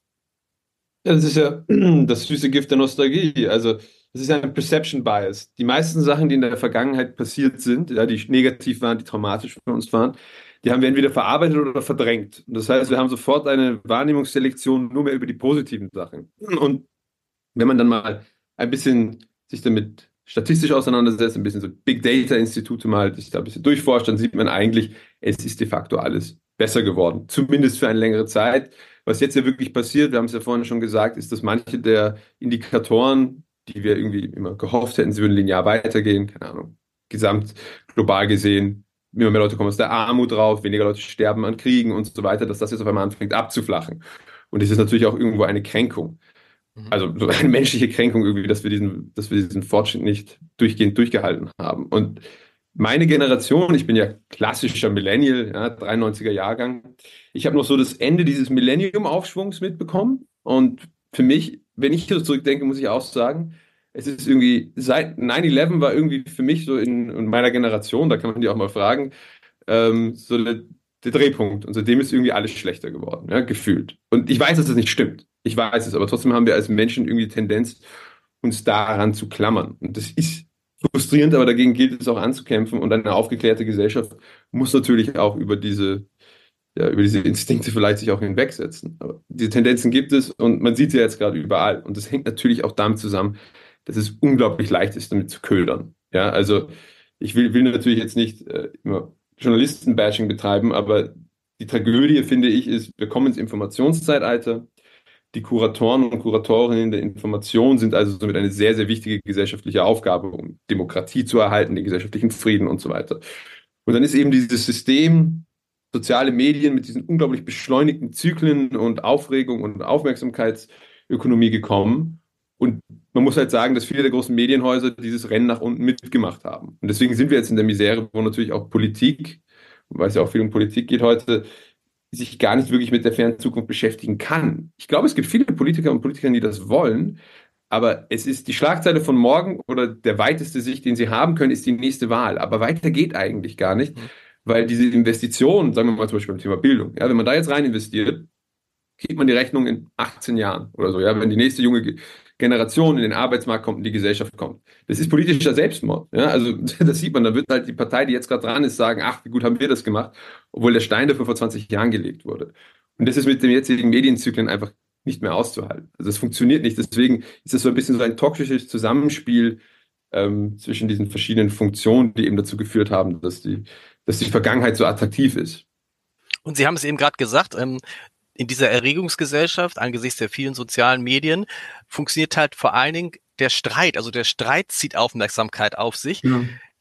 Ja, das ist ja das süße Gift der Nostalgie. Also, das ist ja ein Perception Bias. Die meisten Sachen, die in der Vergangenheit passiert sind, ja, die negativ waren, die traumatisch für uns waren, die haben wir entweder verarbeitet oder verdrängt. Und das heißt, wir haben sofort eine Wahrnehmungsselektion nur mehr über die positiven Sachen. Und wenn man dann mal ein bisschen sich damit statistisch auseinandersetzt, ein bisschen so Big Data Institute mal sich da ein bisschen durchforscht, dann sieht man eigentlich, es ist de facto alles besser geworden. Zumindest für eine längere Zeit. Was jetzt ja wirklich passiert, wir haben es ja vorhin schon gesagt, ist, dass manche der Indikatoren, die wir irgendwie immer gehofft hätten, sie würden linear weitergehen, keine Ahnung, gesamt global gesehen, immer mehr Leute kommen aus der Armut raus, weniger Leute sterben an Kriegen und so weiter, dass das jetzt auf einmal anfängt abzuflachen. Und es ist natürlich auch irgendwo eine Kränkung. Also so eine menschliche Kränkung irgendwie, dass wir diesen, dass wir diesen Fortschritt nicht durchgehend durchgehalten haben. Und meine Generation, ich bin ja klassischer Millennial, ja, dreiundneunziger Jahrgang, ich habe noch so das Ende dieses Millennium-Aufschwungs mitbekommen. Und für mich, wenn ich so zurückdenke, muss ich auch sagen, es ist irgendwie, seit nine eleven war irgendwie für mich so in, in meiner Generation, da kann man die auch mal fragen, ähm, so der, der Drehpunkt. Und seitdem ist irgendwie alles schlechter geworden, ja, gefühlt. Und ich weiß, dass das nicht stimmt. Ich weiß es, aber trotzdem haben wir als Menschen irgendwie die Tendenz, uns daran zu klammern. Und das ist frustrierend, aber dagegen gilt es auch anzukämpfen. Und eine aufgeklärte Gesellschaft muss natürlich auch über diese, ja, über diese Instinkte vielleicht sich auch hinwegsetzen. Aber diese Tendenzen gibt es und man sieht sie jetzt gerade überall. Und das hängt natürlich auch damit zusammen, dass es unglaublich leicht ist, damit zu ködern. Ja, also ich will, will natürlich jetzt nicht äh, immer Journalisten-Bashing betreiben, aber die Tragödie, finde ich, ist, wir kommen ins Informationszeitalter. Die Kuratoren und Kuratorinnen der Information sind also somit eine sehr, sehr wichtige gesellschaftliche Aufgabe, um Demokratie zu erhalten, den gesellschaftlichen Frieden und so weiter. Und dann ist eben dieses System, soziale Medien mit diesen unglaublich beschleunigten Zyklen und Aufregung und Aufmerksamkeitsökonomie gekommen. Und man muss halt sagen, dass viele der großen Medienhäuser dieses Rennen nach unten mitgemacht haben. Und deswegen sind wir jetzt in der Misere, wo natürlich auch Politik, weil es ja auch viel um Politik geht heute, sich gar nicht wirklich mit der fernen Zukunft beschäftigen kann. Ich glaube, es gibt viele Politiker und Politikerinnen, die das wollen, aber es ist die Schlagzeile von morgen oder der weiteste Sicht, den sie haben können, ist die nächste Wahl. Aber weiter geht eigentlich gar nicht, weil diese Investitionen, sagen wir mal zum Beispiel beim Thema Bildung, ja, wenn man da jetzt rein investiert, kriegt man die Rechnung in achtzehn Jahren oder so, ja, wenn die nächste junge Generation in den Arbeitsmarkt kommt und die Gesellschaft kommt. Das ist politischer Selbstmord. Ja? Also das sieht man, da wird halt die Partei, die jetzt gerade dran ist, sagen, ach, wie gut haben wir das gemacht, obwohl der Stein dafür vor zwanzig Jahren gelegt wurde. Und das ist mit den jetzigen Medienzyklen einfach nicht mehr auszuhalten. Also das funktioniert nicht. Deswegen ist das so ein bisschen so ein toxisches Zusammenspiel ähm, zwischen diesen verschiedenen Funktionen, die eben dazu geführt haben, dass die, dass die Vergangenheit so attraktiv ist. Und Sie haben es eben gerade gesagt, ähm, in dieser Erregungsgesellschaft, angesichts der vielen sozialen Medien, funktioniert halt vor allen Dingen der Streit. Also der Streit zieht Aufmerksamkeit auf sich. Ja.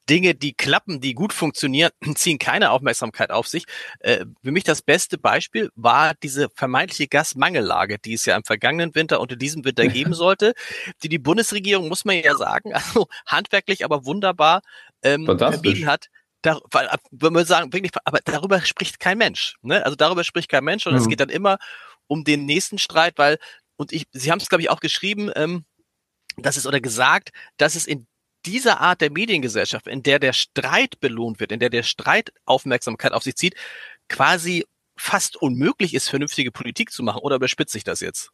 Dinge, die klappen, die gut funktionieren, ziehen keine Aufmerksamkeit auf sich. Äh, für mich das beste Beispiel war diese vermeintliche Gasmangellage, die es ja im vergangenen Winter und in diesem Winter geben sollte, die die Bundesregierung, muss man ja sagen, also handwerklich, aber wunderbar ähm, vermieden hat. Da, weil, wenn wir sagen, wirklich, aber darüber spricht kein Mensch. Ne? Also darüber spricht kein Mensch und mhm. es geht dann immer um den nächsten Streit, weil, und ich, Sie haben es, glaube ich, auch geschrieben, ähm, dass es oder gesagt, dass es in dieser Art der Mediengesellschaft, in der der Streit belohnt wird, in der der Streit Aufmerksamkeit auf sich zieht, quasi fast unmöglich ist, vernünftige Politik zu machen. Oder überspitze ich das jetzt?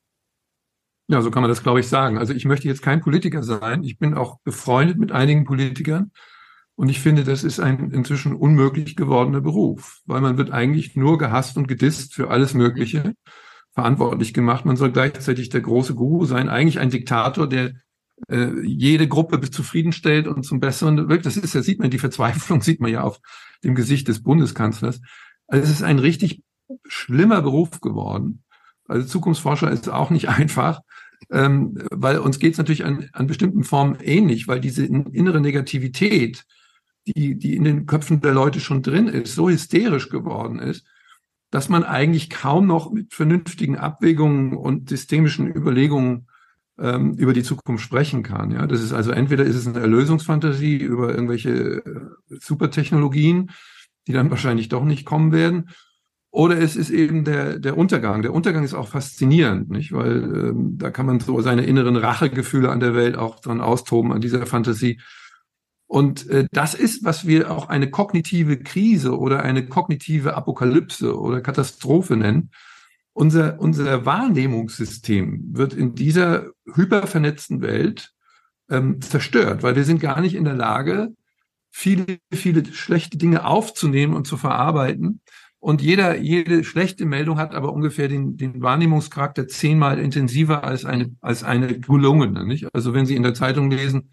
Ja, so kann man das, glaube ich, sagen. Also ich möchte jetzt kein Politiker sein. Ich bin auch befreundet mit einigen Politikern. Und ich finde, das ist ein inzwischen unmöglich gewordener Beruf, weil man wird eigentlich nur gehasst und gedisst für alles Mögliche, verantwortlich gemacht. Man soll gleichzeitig der große Guru sein, eigentlich ein Diktator, der äh, jede Gruppe zufriedenstellt und zum Besseren wirkt. Das ist, das sieht man, die Verzweiflung sieht man ja auf dem Gesicht des Bundeskanzlers. Also es ist ein richtig schlimmer Beruf geworden. Also Zukunftsforscher ist auch nicht einfach, ähm, weil uns geht es natürlich an, an bestimmten Formen ähnlich, weil diese innere Negativität, die, die in den Köpfen der Leute schon drin ist, so hysterisch geworden ist, dass man eigentlich kaum noch mit vernünftigen Abwägungen und systemischen Überlegungen ähm, über die Zukunft sprechen kann. Ja, das ist also entweder ist es eine Erlösungsfantasie über irgendwelche äh, Supertechnologien, die dann wahrscheinlich doch nicht kommen werden, oder es ist eben der der Untergang. Der Untergang ist auch faszinierend, nicht, weil ähm, da kann man so seine inneren Rachegefühle an der Welt auch dran austoben an dieser Fantasie. Und äh, das ist, was wir auch eine kognitive Krise oder eine kognitive Apokalypse oder Katastrophe nennen. Unser, unser Wahrnehmungssystem wird in dieser hypervernetzten Welt ähm, zerstört, weil wir sind gar nicht in der Lage, viele, viele schlechte Dinge aufzunehmen und zu verarbeiten. Und jeder, jede schlechte Meldung hat aber ungefähr den, den Wahrnehmungscharakter zehnmal intensiver als eine, als eine gelungene, nicht? Also wenn Sie in der Zeitung lesen,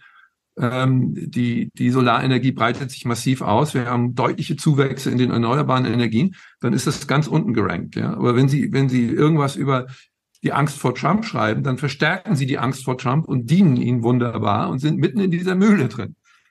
Die, die Solarenergie breitet sich massiv aus. Wir haben deutliche Zuwächse in den erneuerbaren Energien. Dann ist das ganz unten gerankt. Ja? Aber wenn Sie, wenn Sie irgendwas über die Angst vor Trump schreiben, dann verstärken Sie die Angst vor Trump und dienen ihn wunderbar und sind mitten in dieser Mühle drin.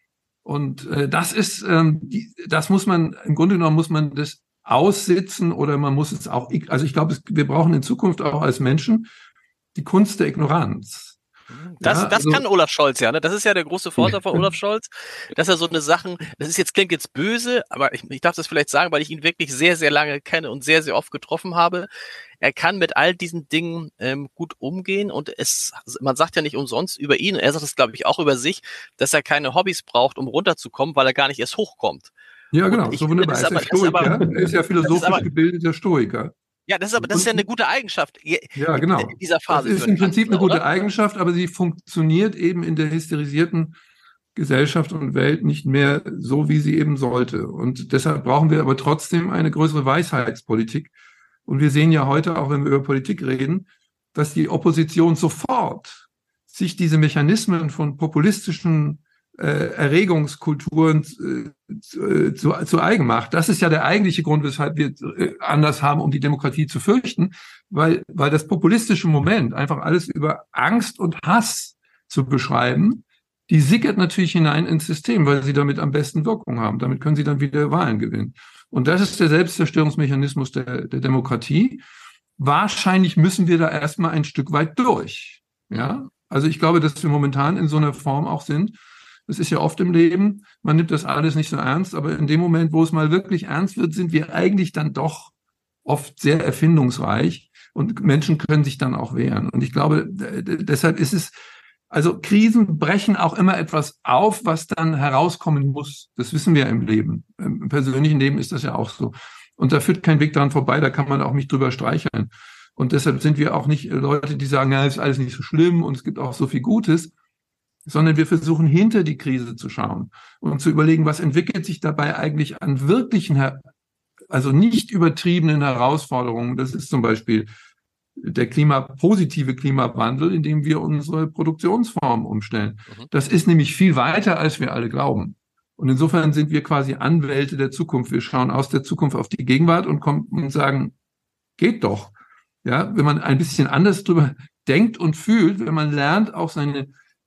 Und äh, das ist, ähm, die, das muss man, im Grunde genommen muss man das aussitzen oder man muss es auch, also ich glaube, wir brauchen in Zukunft auch als Menschen die Kunst der Ignoranz. Das, ja, das also, kann Olaf Scholz ja, ne? Das ist ja der große Vorteil von Olaf Scholz, dass er so eine Sachen, das ist jetzt, klingt jetzt böse, aber ich, ich darf das vielleicht sagen, weil ich ihn wirklich sehr, sehr lange kenne und sehr, sehr oft getroffen habe. Er kann mit all diesen Dingen ähm, gut umgehen und es, man sagt ja nicht umsonst über ihn, er sagt es, glaube ich, auch über sich, dass er keine Hobbys braucht, um runterzukommen, weil er gar nicht erst hochkommt. Ja, genau, so wunderbar. Er ist ja Stoiker, er ist ja philosophisch aber, gebildeter Stoiker. Ja, das ist aber das ist ja eine gute Eigenschaft. Ja, genau. In dieser Phase. Das ist im Prinzip eine gute Eigenschaft, aber sie funktioniert eben in der hysterisierten Gesellschaft und Welt nicht mehr so, wie sie eben sollte. Und deshalb brauchen wir aber trotzdem eine größere Weisheitspolitik. Und wir sehen ja heute, auch wenn wir über Politik reden, dass die Opposition sofort sich diese Mechanismen von populistischen Äh, Erregungskulturen äh, zu, zu, zu eigen macht. Das ist ja der eigentliche Grund, weshalb wir äh, Anlass haben, um die Demokratie zu fürchten, weil, weil das populistische Moment, einfach alles über Angst und Hass zu beschreiben, die sickert natürlich hinein ins System, weil sie damit am besten Wirkung haben. Damit können sie dann wieder Wahlen gewinnen. Und das ist der Selbstzerstörungsmechanismus der, der Demokratie. Wahrscheinlich müssen wir da erstmal ein Stück weit durch. Ja, also ich glaube, dass wir momentan in so einer Form auch sind. Das ist ja oft im Leben, man nimmt das alles nicht so ernst, aber in dem Moment, wo es mal wirklich ernst wird, sind wir eigentlich dann doch oft sehr erfindungsreich und Menschen können sich dann auch wehren. Und ich glaube, d- deshalb ist es, also Krisen brechen auch immer etwas auf, was dann herauskommen muss. Das wissen wir im Leben. Im persönlichen Leben ist das ja auch so. Und da führt kein Weg dran vorbei, da kann man auch nicht drüber streicheln. Und deshalb sind wir auch nicht Leute, die sagen, ja, ist alles nicht so schlimm und es gibt auch so viel Gutes, sondern wir versuchen hinter die Krise zu schauen und zu überlegen, was entwickelt sich dabei eigentlich an wirklichen, also nicht übertriebenen Herausforderungen. Das ist zum Beispiel der Klima, positive Klimawandel, indem wir unsere Produktionsform umstellen. Das ist nämlich viel weiter, als wir alle glauben. Und insofern sind wir quasi Anwälte der Zukunft. Wir schauen aus der Zukunft auf die Gegenwart und kommen und sagen, geht doch. Ja, wenn man ein bisschen anders drüber denkt und fühlt, wenn man lernt, auch seine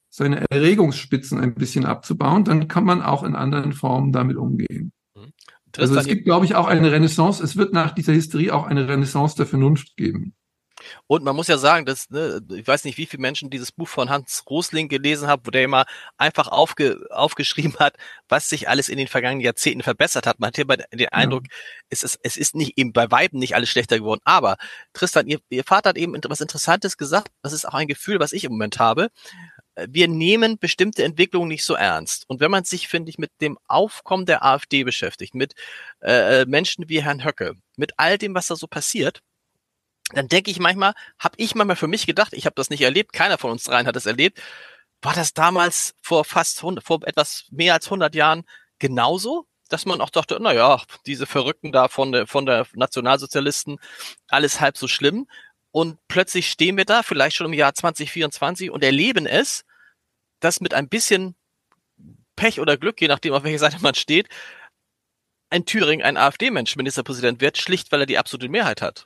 seine Erregungsspitzen ein bisschen abzubauen, dann kann man auch in anderen Formen damit umgehen. Also es gibt, glaube ich, auch eine Renaissance, es wird nach dieser Hysterie auch eine Renaissance der Vernunft geben. Und man muss ja sagen, dass, ne, ich weiß nicht, wie viele Menschen dieses Buch von Hans Rosling gelesen haben, wo der immer einfach aufge, aufgeschrieben hat, was sich alles in den vergangenen Jahrzehnten verbessert hat. Man hat hier bei den Eindruck, ja. es ist, es ist nicht eben bei Weitem nicht alles schlechter geworden. Aber Tristan, ihr, ihr Vater hat eben was Interessantes gesagt. Das ist auch ein Gefühl, was ich im Moment habe. Wir nehmen bestimmte Entwicklungen nicht so ernst. Und wenn man sich, finde ich, mit dem Aufkommen der AfD beschäftigt, mit äh, Menschen wie Herrn Höcke, mit all dem, was da so passiert, dann denke ich manchmal, habe ich manchmal für mich gedacht, ich habe das nicht erlebt, keiner von uns dreien hat es erlebt, war das damals vor fast hundert, vor etwas mehr als hundert Jahren genauso, dass man auch dachte, na ja, diese Verrückten da von der, von der Nationalsozialisten, alles halb so schlimm. Und plötzlich stehen wir da, vielleicht schon im Jahr zwanzig vierundzwanzig und erleben es, dass mit ein bisschen Pech oder Glück, je nachdem, auf welcher Seite man steht, ein Thüringen, ein AfD-Mensch Ministerpräsident wird, schlicht, weil er die absolute Mehrheit hat.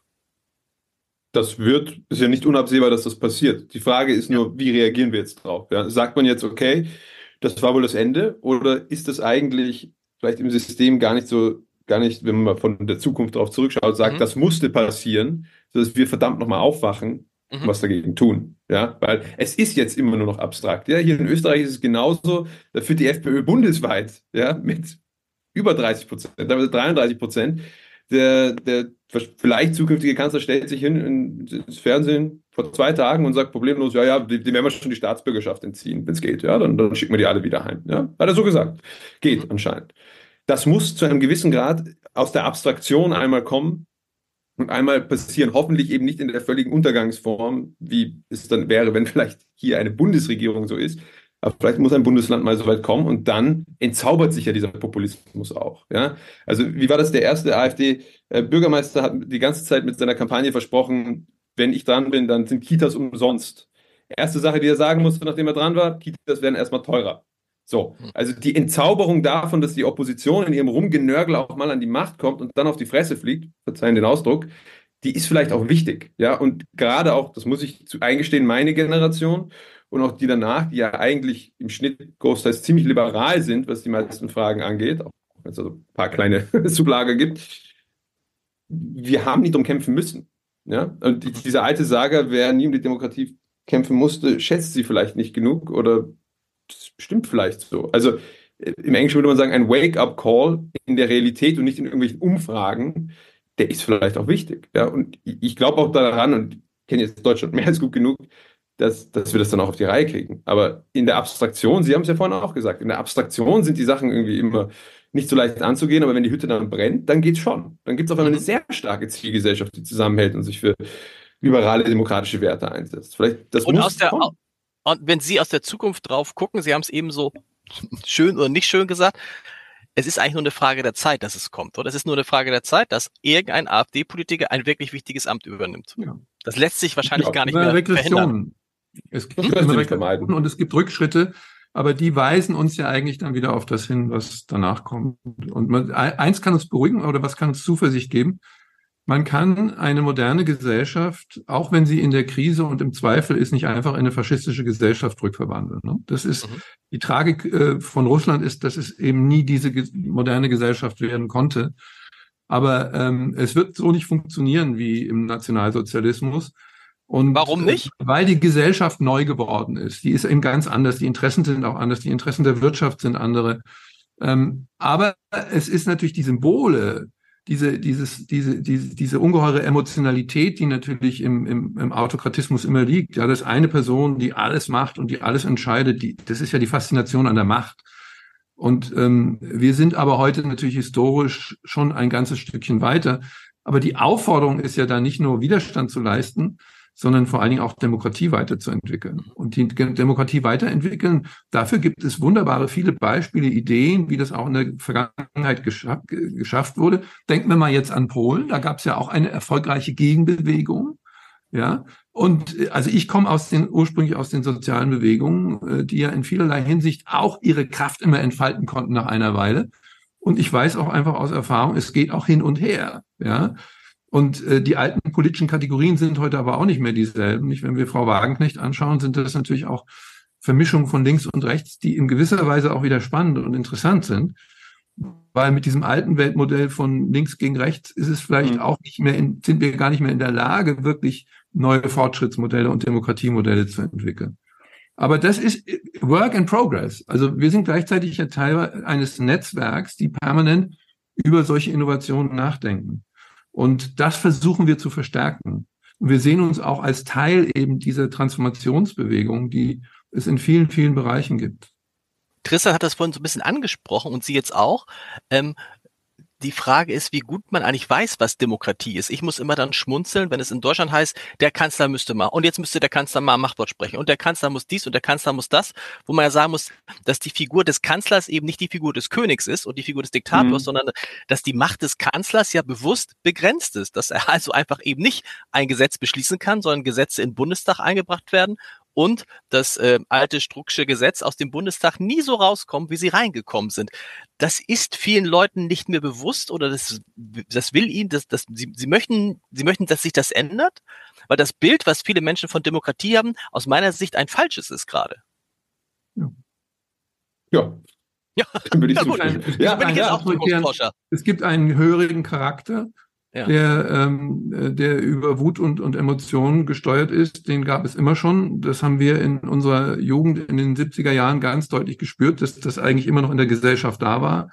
Das wird, ist ja nicht unabsehbar, dass das passiert. Die Frage ist nur, wie reagieren wir jetzt drauf? Ja, sagt man jetzt, okay, das war wohl das Ende, oder ist das eigentlich vielleicht im System gar nicht so, gar nicht, wenn man mal von der Zukunft drauf zurückschaut, sagt, mhm. das musste passieren, sodass wir verdammt nochmal aufwachen und mhm. was dagegen tun. Ja, weil es ist jetzt immer nur noch abstrakt. Ja, hier in Österreich ist es genauso, da führt die FPÖ bundesweit, ja, mit über dreißig Prozent, damit dreiunddreißig Prozent. Der, der vielleicht zukünftige Kanzler stellt sich hin ins Fernsehen vor zwei Tagen und sagt problemlos, ja, ja, dem werden wir schon die Staatsbürgerschaft entziehen, wenn es geht. Ja, dann, dann schicken wir die alle wieder heim. Ja, hat er so gesagt. Geht mhm. anscheinend. Das muss zu einem gewissen Grad aus der Abstraktion einmal kommen und einmal passieren. Hoffentlich eben nicht in der völligen Untergangsform, wie es dann wäre, wenn vielleicht hier eine Bundesregierung so ist. Aber vielleicht muss ein Bundesland mal so weit kommen und dann entzaubert sich ja dieser Populismus auch. Ja? Also wie war das? Der erste AfD-Bürgermeister hat die ganze Zeit mit seiner Kampagne versprochen, wenn ich dran bin, dann sind Kitas umsonst. Erste Sache, die er sagen musste, nachdem er dran war, Kitas werden erstmal teurer. So, also die Entzauberung davon, dass die Opposition in ihrem Rumgenörgel auch mal an die Macht kommt und dann auf die Fresse fliegt, verzeihen den Ausdruck, die ist vielleicht auch wichtig. Ja, und gerade auch, das muss ich zu eingestehen, meine Generation und auch die danach, die ja eigentlich im Schnitt großteils ziemlich liberal sind, was die meisten Fragen angeht, auch wenn es also ein paar kleine Sublager gibt, wir haben nicht drum kämpfen müssen. Ja? Und diese alte Sage, wer nie um die Demokratie kämpfen musste, schätzt sie vielleicht nicht genug oder das stimmt vielleicht so. Also im Englischen würde man sagen, ein Wake-up-Call in der Realität und nicht in irgendwelchen Umfragen, der ist vielleicht auch wichtig. Ja? Und ich glaube auch daran, und ich kenne jetzt Deutschland mehr als gut genug, dass, dass wir das dann auch auf die Reihe kriegen. Aber in der Abstraktion, Sie haben es ja vorhin auch gesagt, in der Abstraktion sind die Sachen irgendwie immer nicht so leicht anzugehen, aber wenn die Hütte dann brennt, dann geht's schon. Dann gibt es auf einmal eine sehr starke Zivilgesellschaft, die zusammenhält und sich für liberale demokratische Werte einsetzt. Vielleicht das und, muss aus der, kommen. Und wenn Sie aus der Zukunft drauf gucken, Sie haben es eben so schön oder nicht schön gesagt, es ist eigentlich nur eine Frage der Zeit, dass es kommt. Oder es ist nur eine Frage der Zeit, dass irgendein AfD-Politiker ein wirklich wichtiges Amt übernimmt. Ja. Das lässt sich wahrscheinlich ja, gar nicht mehr verhindern. Es gibt immer Regressionen und es gibt Rückschritte, aber die weisen uns ja eigentlich dann wieder auf das hin, was danach kommt. Und man, eins kann uns beruhigen oder was kann uns Zuversicht geben? Man kann eine moderne Gesellschaft, auch wenn sie in der Krise und im Zweifel ist, nicht einfach in eine faschistische Gesellschaft rückverwandeln. Ne? Das ist mhm. die Tragik äh, von Russland ist, dass es eben nie diese ge- moderne Gesellschaft werden konnte. Aber ähm, es wird so nicht funktionieren wie im Nationalsozialismus. Und warum nicht? Weil die Gesellschaft neu geworden ist. Die ist eben ganz anders. Die Interessen sind auch anders. Die Interessen der Wirtschaft sind andere. Ähm, aber es ist natürlich die Symbole, diese, dieses, diese, diese, diese ungeheure Emotionalität, die natürlich im, im, im Autokratismus immer liegt. Ja, das ist eine Person, die alles macht und die alles entscheidet. Die, das ist ja die Faszination an der Macht. Und ähm, wir sind aber heute natürlich historisch schon ein ganzes Stückchen weiter. Aber die Aufforderung ist ja da nicht nur Widerstand zu leisten, sondern vor allen Dingen auch Demokratie weiterzuentwickeln. Und die Demokratie weiterentwickeln, dafür gibt es wunderbare viele Beispiele, Ideen, wie das auch in der Vergangenheit geschaff, geschafft wurde. Denken wir mal jetzt an Polen, da gab es ja auch eine erfolgreiche Gegenbewegung. Ja, und also ich komme aus den ursprünglich aus den sozialen Bewegungen, die ja in vielerlei Hinsicht auch ihre Kraft immer entfalten konnten nach einer Weile. Und ich weiß auch einfach aus Erfahrung, es geht auch hin und her. Ja. Und äh, die alten politischen Kategorien sind heute aber auch nicht mehr dieselben. Nicht, wenn wir Frau Wagenknecht anschauen, sind das natürlich auch Vermischung von links und rechts, die in gewisser Weise auch wieder spannend und interessant sind. Weil mit diesem alten Weltmodell von links gegen rechts ist es vielleicht Mhm. auch nicht mehr, in, sind wir gar nicht mehr in der Lage, wirklich neue Fortschrittsmodelle und Demokratiemodelle zu entwickeln. Aber das ist Work in Progress. Also wir sind gleichzeitig ja Teil eines Netzwerks, die permanent über solche Innovationen nachdenken. Und das versuchen wir zu verstärken. Und wir sehen uns auch als Teil eben dieser Transformationsbewegung, die es in vielen, vielen Bereichen gibt. Tristan hat das vorhin so ein bisschen angesprochen und Sie jetzt auch. Ähm, die Frage ist, wie gut man eigentlich weiß, was Demokratie ist. Ich muss immer dann schmunzeln, wenn es in Deutschland heißt, der Kanzler müsste mal und jetzt müsste der Kanzler mal ein Machtwort sprechen und der Kanzler muss dies und der Kanzler muss das, wo man ja sagen muss, dass die Figur des Kanzlers eben nicht die Figur des Königs ist und die Figur des Diktators, Mhm. sondern dass die Macht des Kanzlers ja bewusst begrenzt ist, dass er also einfach eben nicht ein Gesetz beschließen kann, sondern Gesetze in den Bundestag eingebracht werden und das äh, alte Strucksche Gesetz aus dem Bundestag nie so rauskommt, wie sie reingekommen sind. Das ist vielen Leuten nicht mehr bewusst oder das, das will ihnen, das, das, sie, sie möchten, sie möchten, dass sich das ändert, weil das Bild, was viele Menschen von Demokratie haben, aus meiner Sicht ein falsches ist gerade. Ja, Ja, dem würde ich ja gut. zustimmen. Es gibt Ja, bin ich jetzt einen auch Zukunftsforscher. Es gibt einen höherigen Charakter, Ja. der, ähm, äh, der über Wut und, und Emotionen gesteuert ist. Den gab es immer schon. Das haben wir in unserer Jugend in den siebziger Jahren ganz deutlich gespürt, dass das eigentlich immer noch in der Gesellschaft da war.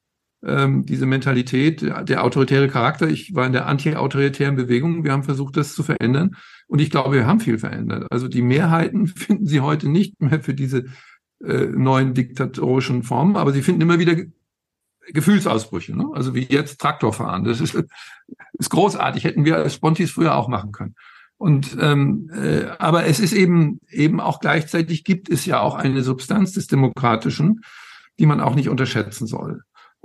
Ähm, diese Mentalität, der autoritäre Charakter. Ich war in der anti-autoritären Bewegung. Wir haben versucht, das zu verändern. Und ich glaube, wir haben viel verändert. Also die Mehrheiten finden Sie heute nicht mehr für diese äh, neuen diktatorischen Formen, aber sie finden immer wieder Gefühlsausbrüche, ne? Also wie jetzt Traktorfahren. Das ist, ist großartig. Hätten wir als Spontis früher auch machen können. Und ähm, äh, aber es ist eben eben auch gleichzeitig gibt es ja auch eine Substanz des Demokratischen, die man auch nicht unterschätzen soll.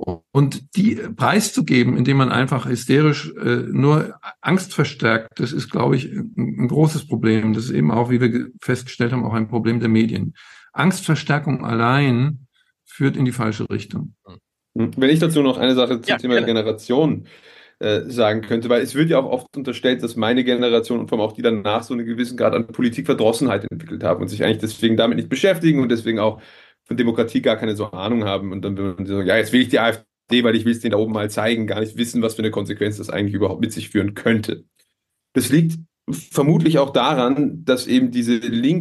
Und die preiszugeben, indem man einfach hysterisch äh, nur Angst verstärkt, das ist, glaube ich, ein, ein großes Problem. Das ist eben auch, wie wir festgestellt haben, auch ein Problem der Medien. Angstverstärkung allein führt in die falsche Richtung. Wenn ich dazu noch eine Sache zum Ja, Thema gerne. Generation äh, sagen könnte, weil es wird ja auch oft unterstellt, dass meine Generation und vor allem auch die danach so einen gewissen Grad an Politikverdrossenheit entwickelt haben und sich eigentlich deswegen damit nicht beschäftigen und deswegen auch von Demokratie gar keine so Ahnung haben. Und dann will man sagen, ja, jetzt will ich die AfD, weil ich will es denen da oben mal zeigen, gar nicht wissen, was für eine Konsequenz das eigentlich überhaupt mit sich führen könnte. Das liegt vermutlich auch daran, dass eben diese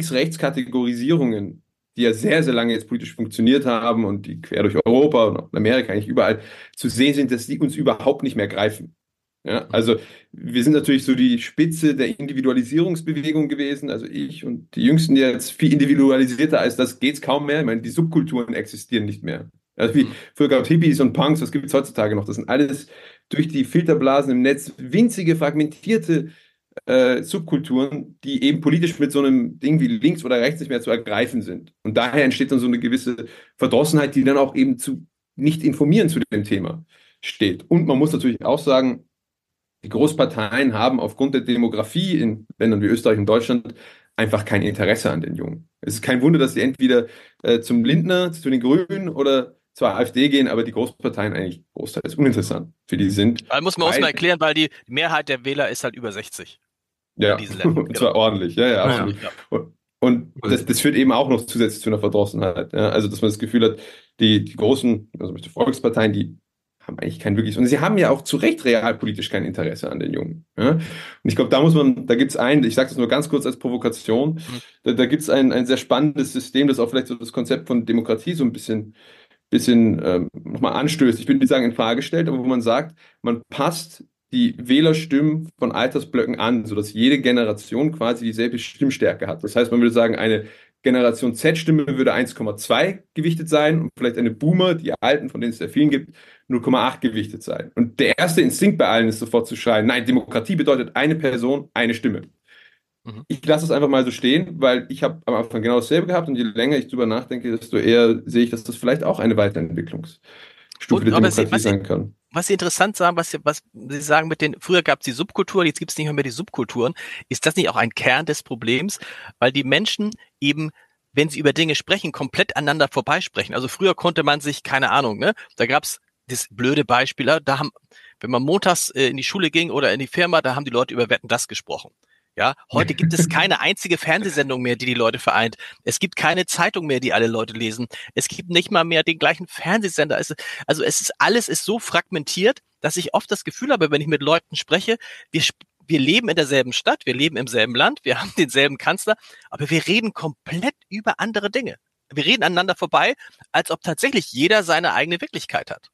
Links-Rechts-Kategorisierungen, die ja sehr, sehr lange jetzt politisch funktioniert haben und die quer durch Europa und auch in Amerika eigentlich überall zu sehen sind, dass die uns überhaupt nicht mehr greifen. Ja, also wir sind natürlich so die Spitze der Individualisierungsbewegung gewesen, also ich und die Jüngsten jetzt viel individualisierter als das geht's kaum mehr. Ich meine, die Subkulturen existieren nicht mehr. Also wie früher gab es Hippies und Punks, was gibt es heutzutage noch? Das sind alles durch die Filterblasen im Netz winzige, fragmentierte Äh, Subkulturen, die eben politisch mit so einem Ding wie links oder rechts nicht mehr zu ergreifen sind. Und daher entsteht dann so eine gewisse Verdrossenheit, die dann auch eben zu nicht informieren zu dem Thema steht. Und man muss natürlich auch sagen, die Großparteien haben aufgrund der Demografie in Ländern wie Österreich und Deutschland einfach kein Interesse an den Jungen. Es ist kein Wunder, dass sie entweder äh, zum Lindner, zu den Grünen oder zur AfD gehen, aber die Großparteien eigentlich großteils uninteressant für die sind. Da muss man uns weil- mal erklären, weil die Mehrheit der Wähler ist halt über sechzig. Ja, in diesen Ländern, und zwar ordentlich, ja, ja, absolut. Ja. Und, und das, das führt eben auch noch zusätzlich zu einer Verdrossenheit. Ja? Also, dass man das Gefühl hat, die, die großen, also die Volksparteien, die haben eigentlich kein wirkliches, und sie haben ja auch zu Recht realpolitisch kein Interesse an den Jungen. Ja? Und ich glaube, da muss man, da gibt es ein, ich sage das nur ganz kurz als Provokation, da, da gibt es ein, ein sehr spannendes System, das auch vielleicht so das Konzept von Demokratie so ein bisschen, bisschen ähm, nochmal anstößt. Ich würde nicht sagen in Frage stellt, aber wo man sagt, man passt die Wählerstimmen von Altersblöcken an, sodass jede Generation quasi dieselbe Stimmstärke hat. Das heißt, man würde sagen, eine Generation Z-Stimme würde eins Komma zwei gewichtet sein und vielleicht eine Boomer, die Alten, von denen es sehr vielen gibt, null Komma acht gewichtet sein. Und der erste Instinkt bei allen ist sofort zu schreien, nein, Demokratie bedeutet eine Person, eine Stimme. Mhm. Ich lasse es einfach mal so stehen, weil ich habe am Anfang genau dasselbe gehabt und je länger ich drüber nachdenke, desto eher sehe ich, dass das vielleicht auch eine Weiterentwicklungsstufe Und, der aber Sie- Demokratie was Sie- sein kann. Was Sie interessant sagen, was Sie, was Sie sagen mit den, früher gab es die Subkultur, jetzt gibt es nicht mehr, mehr die Subkulturen. Ist das nicht auch ein Kern des Problems? Weil die Menschen eben, wenn sie über Dinge sprechen, komplett aneinander vorbeisprechen. Also früher konnte man sich, keine Ahnung, ne, da gab es das blöde Beispiel, da haben, wenn man montags äh, in die Schule ging oder in die Firma, da haben die Leute über Wetten das gesprochen. Ja, heute gibt es keine einzige Fernsehsendung mehr, die die Leute vereint. Es gibt keine Zeitung mehr, die alle Leute lesen. Es gibt nicht mal mehr den gleichen Fernsehsender. Es, also es ist alles ist so fragmentiert, dass ich oft das Gefühl habe, wenn ich mit Leuten spreche, wir, wir leben in derselben Stadt, wir leben im selben Land, wir haben denselben Kanzler, aber wir reden komplett über andere Dinge. Wir reden aneinander vorbei, als ob tatsächlich jeder seine eigene Wirklichkeit hat.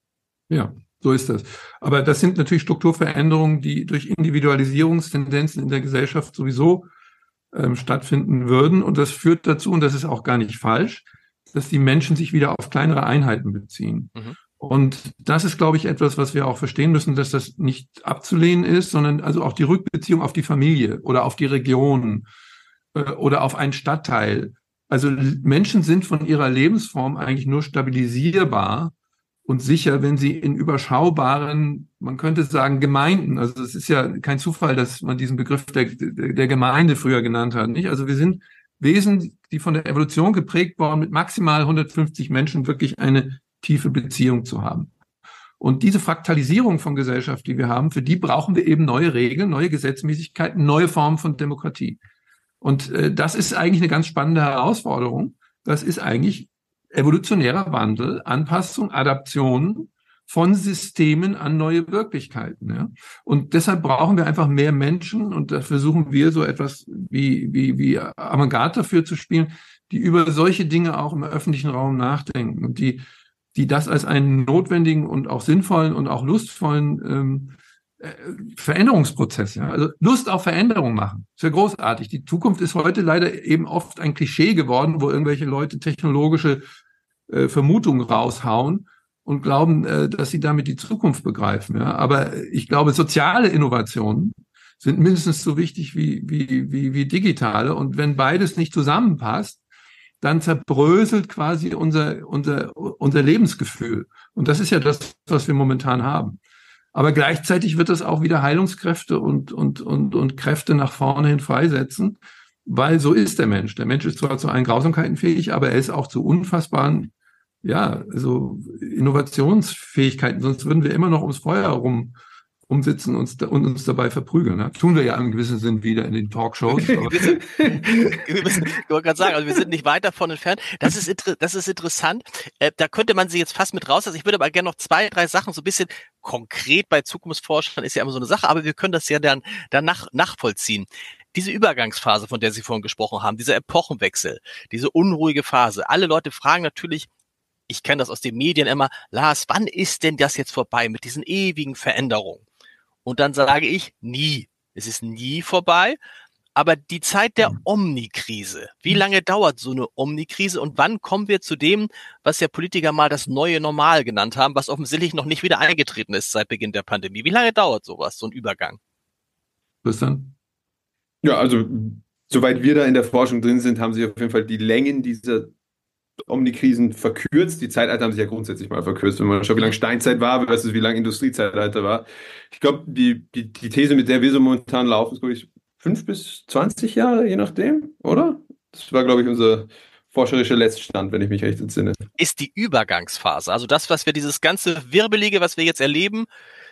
Ja, so ist das. Aber das sind natürlich Strukturveränderungen, die durch Individualisierungstendenzen in der Gesellschaft sowieso ähm, stattfinden würden. Und das führt dazu, und das ist auch gar nicht falsch, dass die Menschen sich wieder auf kleinere Einheiten beziehen. Mhm. Und das ist, glaube ich, etwas, was wir auch verstehen müssen, dass das nicht abzulehnen ist, sondern also auch die Rückbeziehung auf die Familie oder auf die Region äh, oder auf einen Stadtteil. Also Menschen sind von ihrer Lebensform eigentlich nur stabilisierbar und sicher, wenn sie in überschaubaren, man könnte sagen, Gemeinden, also es ist ja kein Zufall, dass man diesen Begriff der, der Gemeinde früher genannt hat, nicht? Also wir sind Wesen, die von der Evolution geprägt worden, mit maximal hundertfünfzig Menschen wirklich eine tiefe Beziehung zu haben. Und diese Fraktalisierung von Gesellschaft, die wir haben, für die brauchen wir eben neue Regeln, neue Gesetzmäßigkeiten, neue Formen von Demokratie. Und äh, das ist eigentlich eine ganz spannende Herausforderung. Das ist eigentlich evolutionärer Wandel, Anpassung, Adaption von Systemen an neue Wirklichkeiten. Ja? Und deshalb brauchen wir einfach mehr Menschen, und da versuchen wir so etwas wie, wie, wie Avantgarde dafür zu spielen, die über solche Dinge auch im öffentlichen Raum nachdenken und die, die das als einen notwendigen und auch sinnvollen und auch lustvollen ähm, Veränderungsprozess, ja, also Lust auf Veränderung machen. Ist ja großartig. Die Zukunft ist heute leider eben oft ein Klischee geworden, wo irgendwelche Leute technologische äh, Vermutungen raushauen und glauben, äh, dass sie damit die Zukunft begreifen. Ja, aber ich glaube, soziale Innovationen sind mindestens so wichtig wie wie wie wie digitale. Und wenn beides nicht zusammenpasst, dann zerbröselt quasi unser unser unser Lebensgefühl. Und das ist ja das, was wir momentan haben. Aber gleichzeitig wird es auch wieder Heilungskräfte und, und, und, und Kräfte nach vorne hin freisetzen, weil so ist der Mensch. Der Mensch ist zwar zu allen Grausamkeiten fähig, aber er ist auch zu unfassbaren, ja, also Innovationsfähigkeiten. Sonst würden wir immer noch ums Feuer rum, rumsitzen und uns, und uns dabei verprügeln. Ne? Tun wir ja im gewissen Sinn wieder in den Talkshows. Aber wir sind, wir müssen, ich wollte gerade sagen, also wir sind nicht weit davon entfernt. Das ist, inter, das ist interessant. Äh, da könnte man sie jetzt fast mit raus. Also ich würde aber gerne noch zwei, drei Sachen so ein bisschen konkret bei Zukunftsforschern ist ja immer so eine Sache, aber wir können das ja dann danach nachvollziehen. Diese Übergangsphase, von der Sie vorhin gesprochen haben, dieser Epochenwechsel, diese unruhige Phase. Alle Leute fragen natürlich, ich kenne das aus den Medien immer, Lars, wann ist denn das jetzt vorbei mit diesen ewigen Veränderungen? Und dann sage ich, nie. Es ist nie vorbei. Aber die Zeit der Omnikrise, wie lange dauert so eine Omnikrise und wann kommen wir zu dem, was ja Politiker mal das neue Normal genannt haben, was offensichtlich noch nicht wieder eingetreten ist seit Beginn der Pandemie? Wie lange dauert sowas, so ein Übergang? Christian? Ja, also soweit wir da in der Forschung drin sind, haben sie auf jeden Fall die Längen dieser Omnikrisen verkürzt. Die Zeitalter haben sich ja grundsätzlich mal verkürzt. Wenn man schaut, wie lange Steinzeit war versus wie lange Industriezeitalter war. Ich glaube, die, die, die These, mit der wir so momentan laufen, ist, glaube ich, fünf bis zwanzig Jahre, je nachdem, oder? Das war, glaube ich, unser forscherischer Letztstand, wenn ich mich recht entsinne. Ist die Übergangsphase, also das, was wir, dieses ganze Wirbelige, was wir jetzt erleben,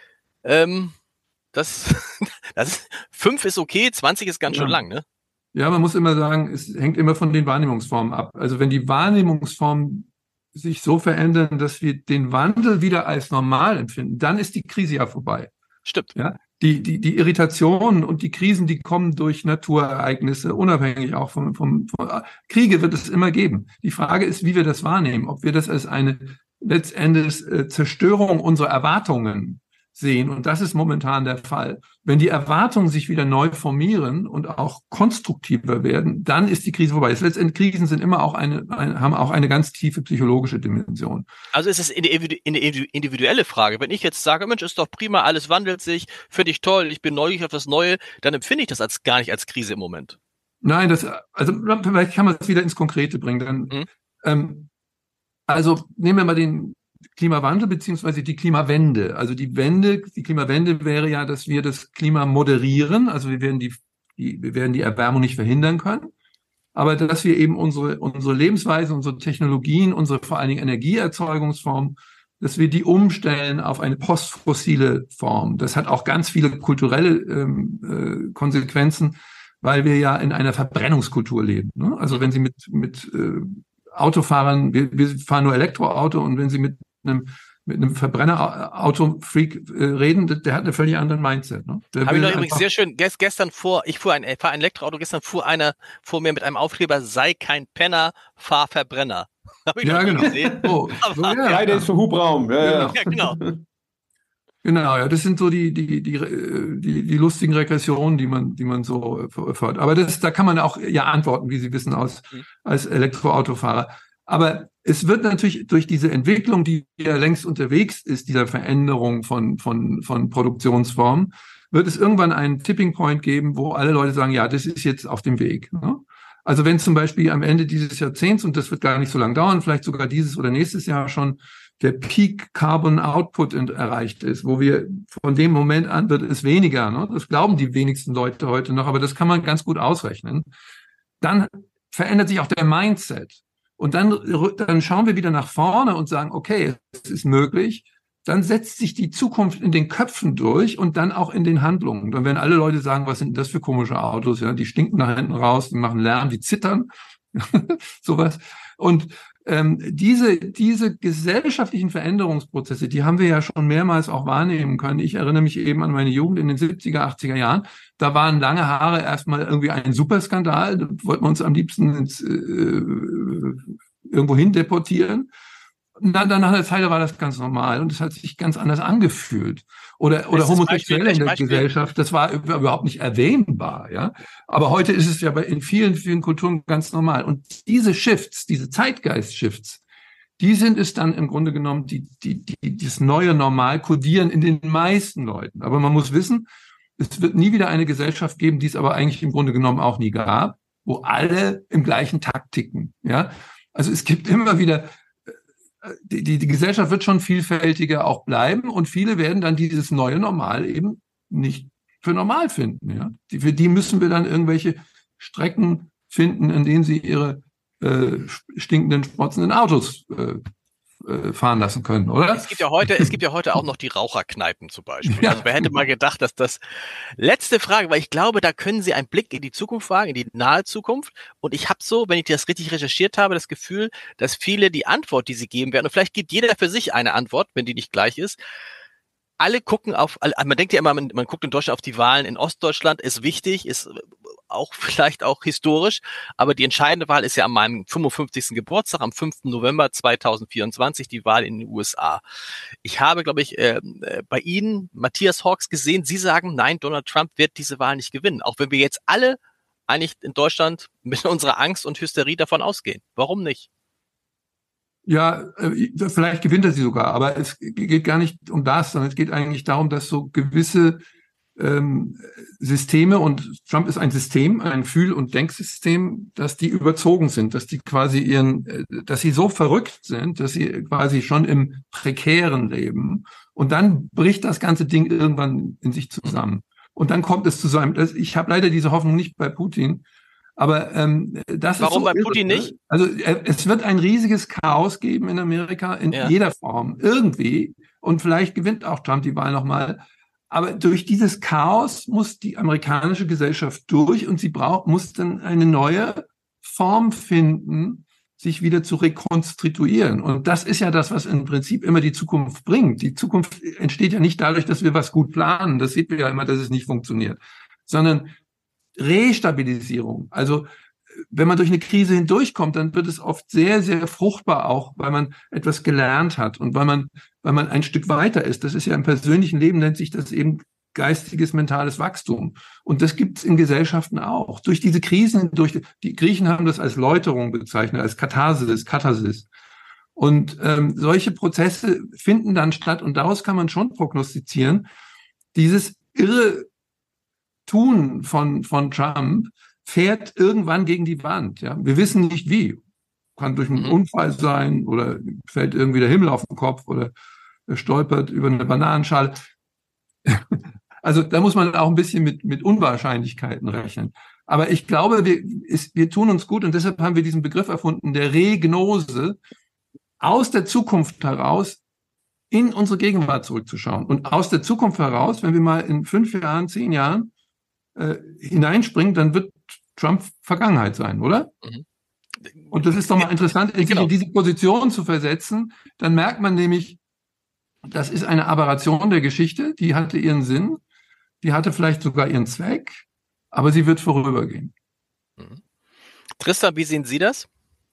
ähm, das, das ist, fünf ist okay, zwanzig ist ganz ja. schön lang, ne? Ja, man muss immer sagen, es hängt immer von den Wahrnehmungsformen ab. Also wenn die Wahrnehmungsformen sich so verändern, dass wir den Wandel wieder als normal empfinden, dann ist die Krise ja vorbei. Stimmt. Ja, die, die, die Irritationen und die Krisen, die kommen durch Naturereignisse, unabhängig auch vom, vom, vom Kriege wird es immer geben. Die Frage ist, wie wir das wahrnehmen, ob wir das als eine letztendlich äh, Zerstörung unserer Erwartungen sehen. Und das ist momentan der Fall. Wenn die Erwartungen sich wieder neu formieren und auch konstruktiver werden, dann ist die Krise vorbei. Letztendlich Krisen sind immer auch eine, eine, haben auch eine ganz tiefe psychologische Dimension. Also ist es eine individuelle Frage. Wenn ich jetzt sage, Mensch, ist doch prima, alles wandelt sich, finde ich toll, ich bin neugierig auf das Neue, dann empfinde ich das als gar nicht als Krise im Moment. Nein, das, also vielleicht kann man es wieder ins Konkrete bringen. Dann, mhm. ähm, also nehmen wir mal den Klimawandel beziehungsweise die Klimawende. Also die Wende, die Klimawende wäre ja, dass wir das Klima moderieren. Also wir werden die, die, wir werden die Erwärmung nicht verhindern können. Aber dass wir eben unsere, unsere Lebensweise, unsere Technologien, unsere vor allen Dingen Energieerzeugungsformen dass wir die umstellen auf eine postfossile Form. Das hat auch ganz viele kulturelle ähm, äh, Konsequenzen, weil wir ja in einer Verbrennungskultur leben. Ne? Also wenn Sie mit mit äh, Autofahrern, wir, wir fahren nur Elektroauto, und wenn Sie mit einem mit einem Verbrenner-Auto-Freak äh, reden, der, der hat einen völlig anderen Mindset. Ne? Habe ich noch übrigens sehr schön, gest, gestern vor, ich fuhr ein, fahr ein Elektroauto, gestern fuhr einer vor mir mit einem Aufkleber, sei kein Penner, fahr Verbrenner. Habe ich ja, noch nie genau. gesehen. Oh, so, ja, Friday ist für Hubraum. Ja, ja. Ja, genau. Genau, ja, das sind so die die die die, die lustigen Regressionen, die man die man so erfährt. Aber das, da kann man auch ja antworten, wie Sie wissen, aus Mhm. als Elektroautofahrer. Aber es wird natürlich durch diese Entwicklung, die ja längst unterwegs ist, dieser Veränderung von von von Produktionsformen, wird es irgendwann einen Tipping Point geben, wo alle Leute sagen, ja, das ist jetzt auf dem Weg. Ne? Also wenn zum Beispiel am Ende dieses Jahrzehnts, und das wird gar nicht so lange dauern, vielleicht sogar dieses oder nächstes Jahr schon, der Peak Carbon Output erreicht ist, wo wir von dem Moment an wird es weniger. Ne? Das glauben die wenigsten Leute heute noch, aber das kann man ganz gut ausrechnen. Dann verändert sich auch der Mindset. Und dann, dann schauen wir wieder nach vorne und sagen, okay, es ist möglich. Dann setzt sich die Zukunft in den Köpfen durch und dann auch in den Handlungen. Dann werden alle Leute sagen, was sind das für komische Autos? Ja, die stinken nach hinten raus, die machen Lärm, die zittern, sowas. Und ähm, diese diese gesellschaftlichen Veränderungsprozesse, die haben wir ja schon mehrmals auch wahrnehmen können. Ich erinnere mich eben an meine Jugend in den siebziger, achtziger Jahren. Da waren lange Haare erstmal irgendwie ein Superskandal. Da wollten wir uns am liebsten ins, äh, irgendwo hin deportieren. Und dann, dann nach einer Zeit war das ganz normal und es hat sich ganz anders angefühlt. Oder, oder Homosexuelle in der Beispiel. Gesellschaft, das war überhaupt nicht erwähnbar, ja. Aber heute ist es ja bei, in vielen, vielen Kulturen ganz normal. Und diese Shifts, diese Zeitgeist-Shifts, die sind es dann im Grunde genommen, die, die, die, das neue Normal kodieren in den meisten Leuten. Aber man muss wissen, es wird nie wieder eine Gesellschaft geben, die es aber eigentlich im Grunde genommen auch nie gab, wo alle im gleichen Takt ticken, ja. Also es gibt immer wieder, Die, die, die Gesellschaft wird schon vielfältiger auch bleiben und viele werden dann dieses neue Normal eben nicht für normal finden. Ja? Die, für die müssen wir dann irgendwelche Strecken finden, in denen sie ihre äh, stinkenden, schmutzenden Autos äh, äh, fahren lassen können, oder? Es gibt ja heute, es gibt ja heute auch noch die Raucherkneipen zum Beispiel. Ja. Also wer hätte mal gedacht, dass das letzte Frage, weil ich glaube, da können Sie einen Blick in die Zukunft wagen, in die nahe Zukunft. Und ich habe so, wenn ich das richtig recherchiert habe, das Gefühl, dass viele die Antwort, die Sie geben werden, und vielleicht gibt jeder für sich eine Antwort, wenn die nicht gleich ist. Alle gucken auf, man denkt ja immer, man, man guckt in Deutschland auf die Wahlen in Ostdeutschland, ist wichtig, ist auch vielleicht auch historisch, aber die entscheidende Wahl ist ja an meinem fünfundfünfzigsten Geburtstag, am fünften November zweitausendvierundzwanzig, die Wahl in den U S A. Ich habe, glaube ich, äh, bei Ihnen, Matthias Hawks, gesehen, Sie sagen, nein, Donald Trump wird diese Wahl nicht gewinnen, auch wenn wir jetzt alle eigentlich in Deutschland mit unserer Angst und Hysterie davon ausgehen. Warum nicht? Ja, vielleicht gewinnt er sie sogar, aber es geht gar nicht um das, sondern es geht eigentlich darum, dass so gewisse ähm, Systeme, und Trump ist ein System, ein Fühl- und Denksystem, dass die überzogen sind, dass die quasi ihren, dass sie so verrückt sind, dass sie quasi schon im prekären leben. Und dann bricht das ganze Ding irgendwann in sich zusammen. Und dann kommt es zu so einem, ich habe leider diese Hoffnung nicht bei Putin, aber ähm, das Warum ist so bei Putin irre. nicht? Also äh, es wird ein riesiges Chaos geben in Amerika in Ja. jeder Form, irgendwie. Und vielleicht gewinnt auch Trump die Wahl nochmal. Aber durch dieses Chaos muss die amerikanische Gesellschaft durch und sie braucht, muss dann eine neue Form finden, sich wieder zu rekonstituieren. Und das ist ja das, was im Prinzip immer die Zukunft bringt. Die Zukunft entsteht ja nicht dadurch, dass wir was gut planen. Das sieht man ja immer, dass es nicht funktioniert. Sondern Restabilisierung. Also wenn man durch eine Krise hindurchkommt, dann wird es oft sehr, sehr fruchtbar auch, weil man etwas gelernt hat und weil man, weil man ein Stück weiter ist. Das ist ja im persönlichen Leben, nennt sich das eben geistiges, mentales Wachstum. Und das gibt es in Gesellschaften auch. Durch diese Krisen, durch die Griechen haben das als Läuterung bezeichnet, als Katharsis, Katharsis. Und ähm, solche Prozesse finden dann statt und daraus kann man schon prognostizieren, dieses irre Tun von, von Trump fährt irgendwann gegen die Wand. Ja? Wir wissen nicht wie. Kann durch einen Mhm. Unfall sein oder fällt irgendwie der Himmel auf den Kopf oder er stolpert über eine Bananenschale. Also da muss man auch ein bisschen mit, mit Unwahrscheinlichkeiten rechnen. Aber ich glaube, wir, ist, wir tun uns gut und deshalb haben wir diesen Begriff erfunden, der Regnose, aus der Zukunft heraus in unsere Gegenwart zurückzuschauen und aus der Zukunft heraus, wenn wir mal in fünf Jahren, zehn Jahren äh, hineinspringen, dann wird Trump Vergangenheit sein, oder? Mhm. Und das ist doch mal interessant, sich genau in diese Position zu versetzen. Dann merkt man nämlich, das ist eine Aberration der Geschichte, die hatte ihren Sinn, die hatte vielleicht sogar ihren Zweck, aber sie wird vorübergehen. Mhm. Tristan, wie sehen Sie das?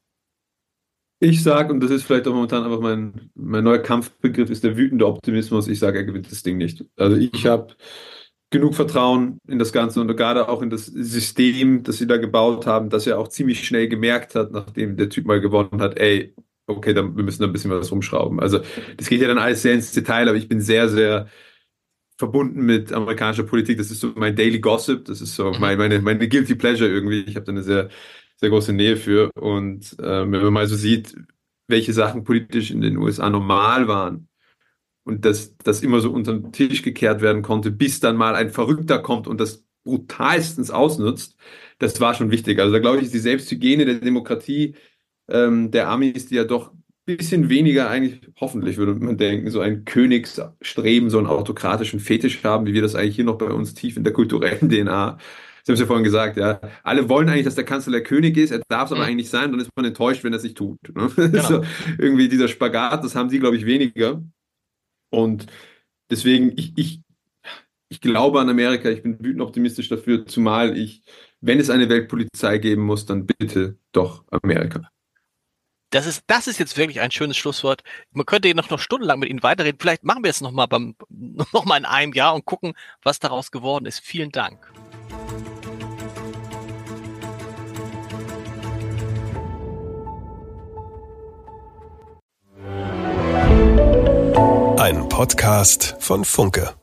Ich sage, und das ist vielleicht auch momentan einfach mein, mein neuer Kampfbegriff, ist der wütende Optimismus. Ich sage, er gewinnt das Ding nicht. Also ich Mhm. habe genug Vertrauen in das Ganze und gerade auch in das System, das sie da gebaut haben, dass er auch ziemlich schnell gemerkt hat, nachdem der Typ mal gewonnen hat, ey, okay, dann, wir müssen da ein bisschen was rumschrauben. Also das geht ja dann alles sehr ins Detail, aber ich bin sehr, sehr verbunden mit amerikanischer Politik. Das ist so mein Daily Gossip, das ist so mein, meine, meine Guilty Pleasure irgendwie. Ich habe da eine sehr, sehr große Nähe für und ähm, wenn man mal so sieht, welche Sachen politisch in den U S A normal waren, und dass das immer so unter den Tisch gekehrt werden konnte, bis dann mal ein Verrückter kommt und das brutalstens ausnutzt, das war schon wichtig. Also da glaube ich, ist die Selbsthygiene der Demokratie, ähm, der Amis, die ja doch ein bisschen weniger eigentlich, hoffentlich würde man denken, so ein Königsstreben, so einen autokratischen Fetisch haben, wie wir das eigentlich hier noch bei uns tief in der kulturellen D N A. Sie haben es ja vorhin gesagt, ja. Alle wollen eigentlich, dass der Kanzler der König ist, er darf es aber Mhm. eigentlich nicht sein, dann ist man enttäuscht, wenn er es nicht tut. Ne? Genau. So, irgendwie dieser Spagat, das haben sie, glaube ich, weniger. Und deswegen, ich, ich, ich glaube an Amerika, ich bin wütend optimistisch dafür, zumal ich, wenn es eine Weltpolizei geben muss, dann bitte doch Amerika. Das ist, das ist jetzt wirklich ein schönes Schlusswort. Man könnte noch, noch stundenlang mit Ihnen weiterreden. Vielleicht machen wir es noch mal beim, noch mal in einem Jahr und gucken, was daraus geworden ist. Vielen Dank. Ein Podcast von Funke.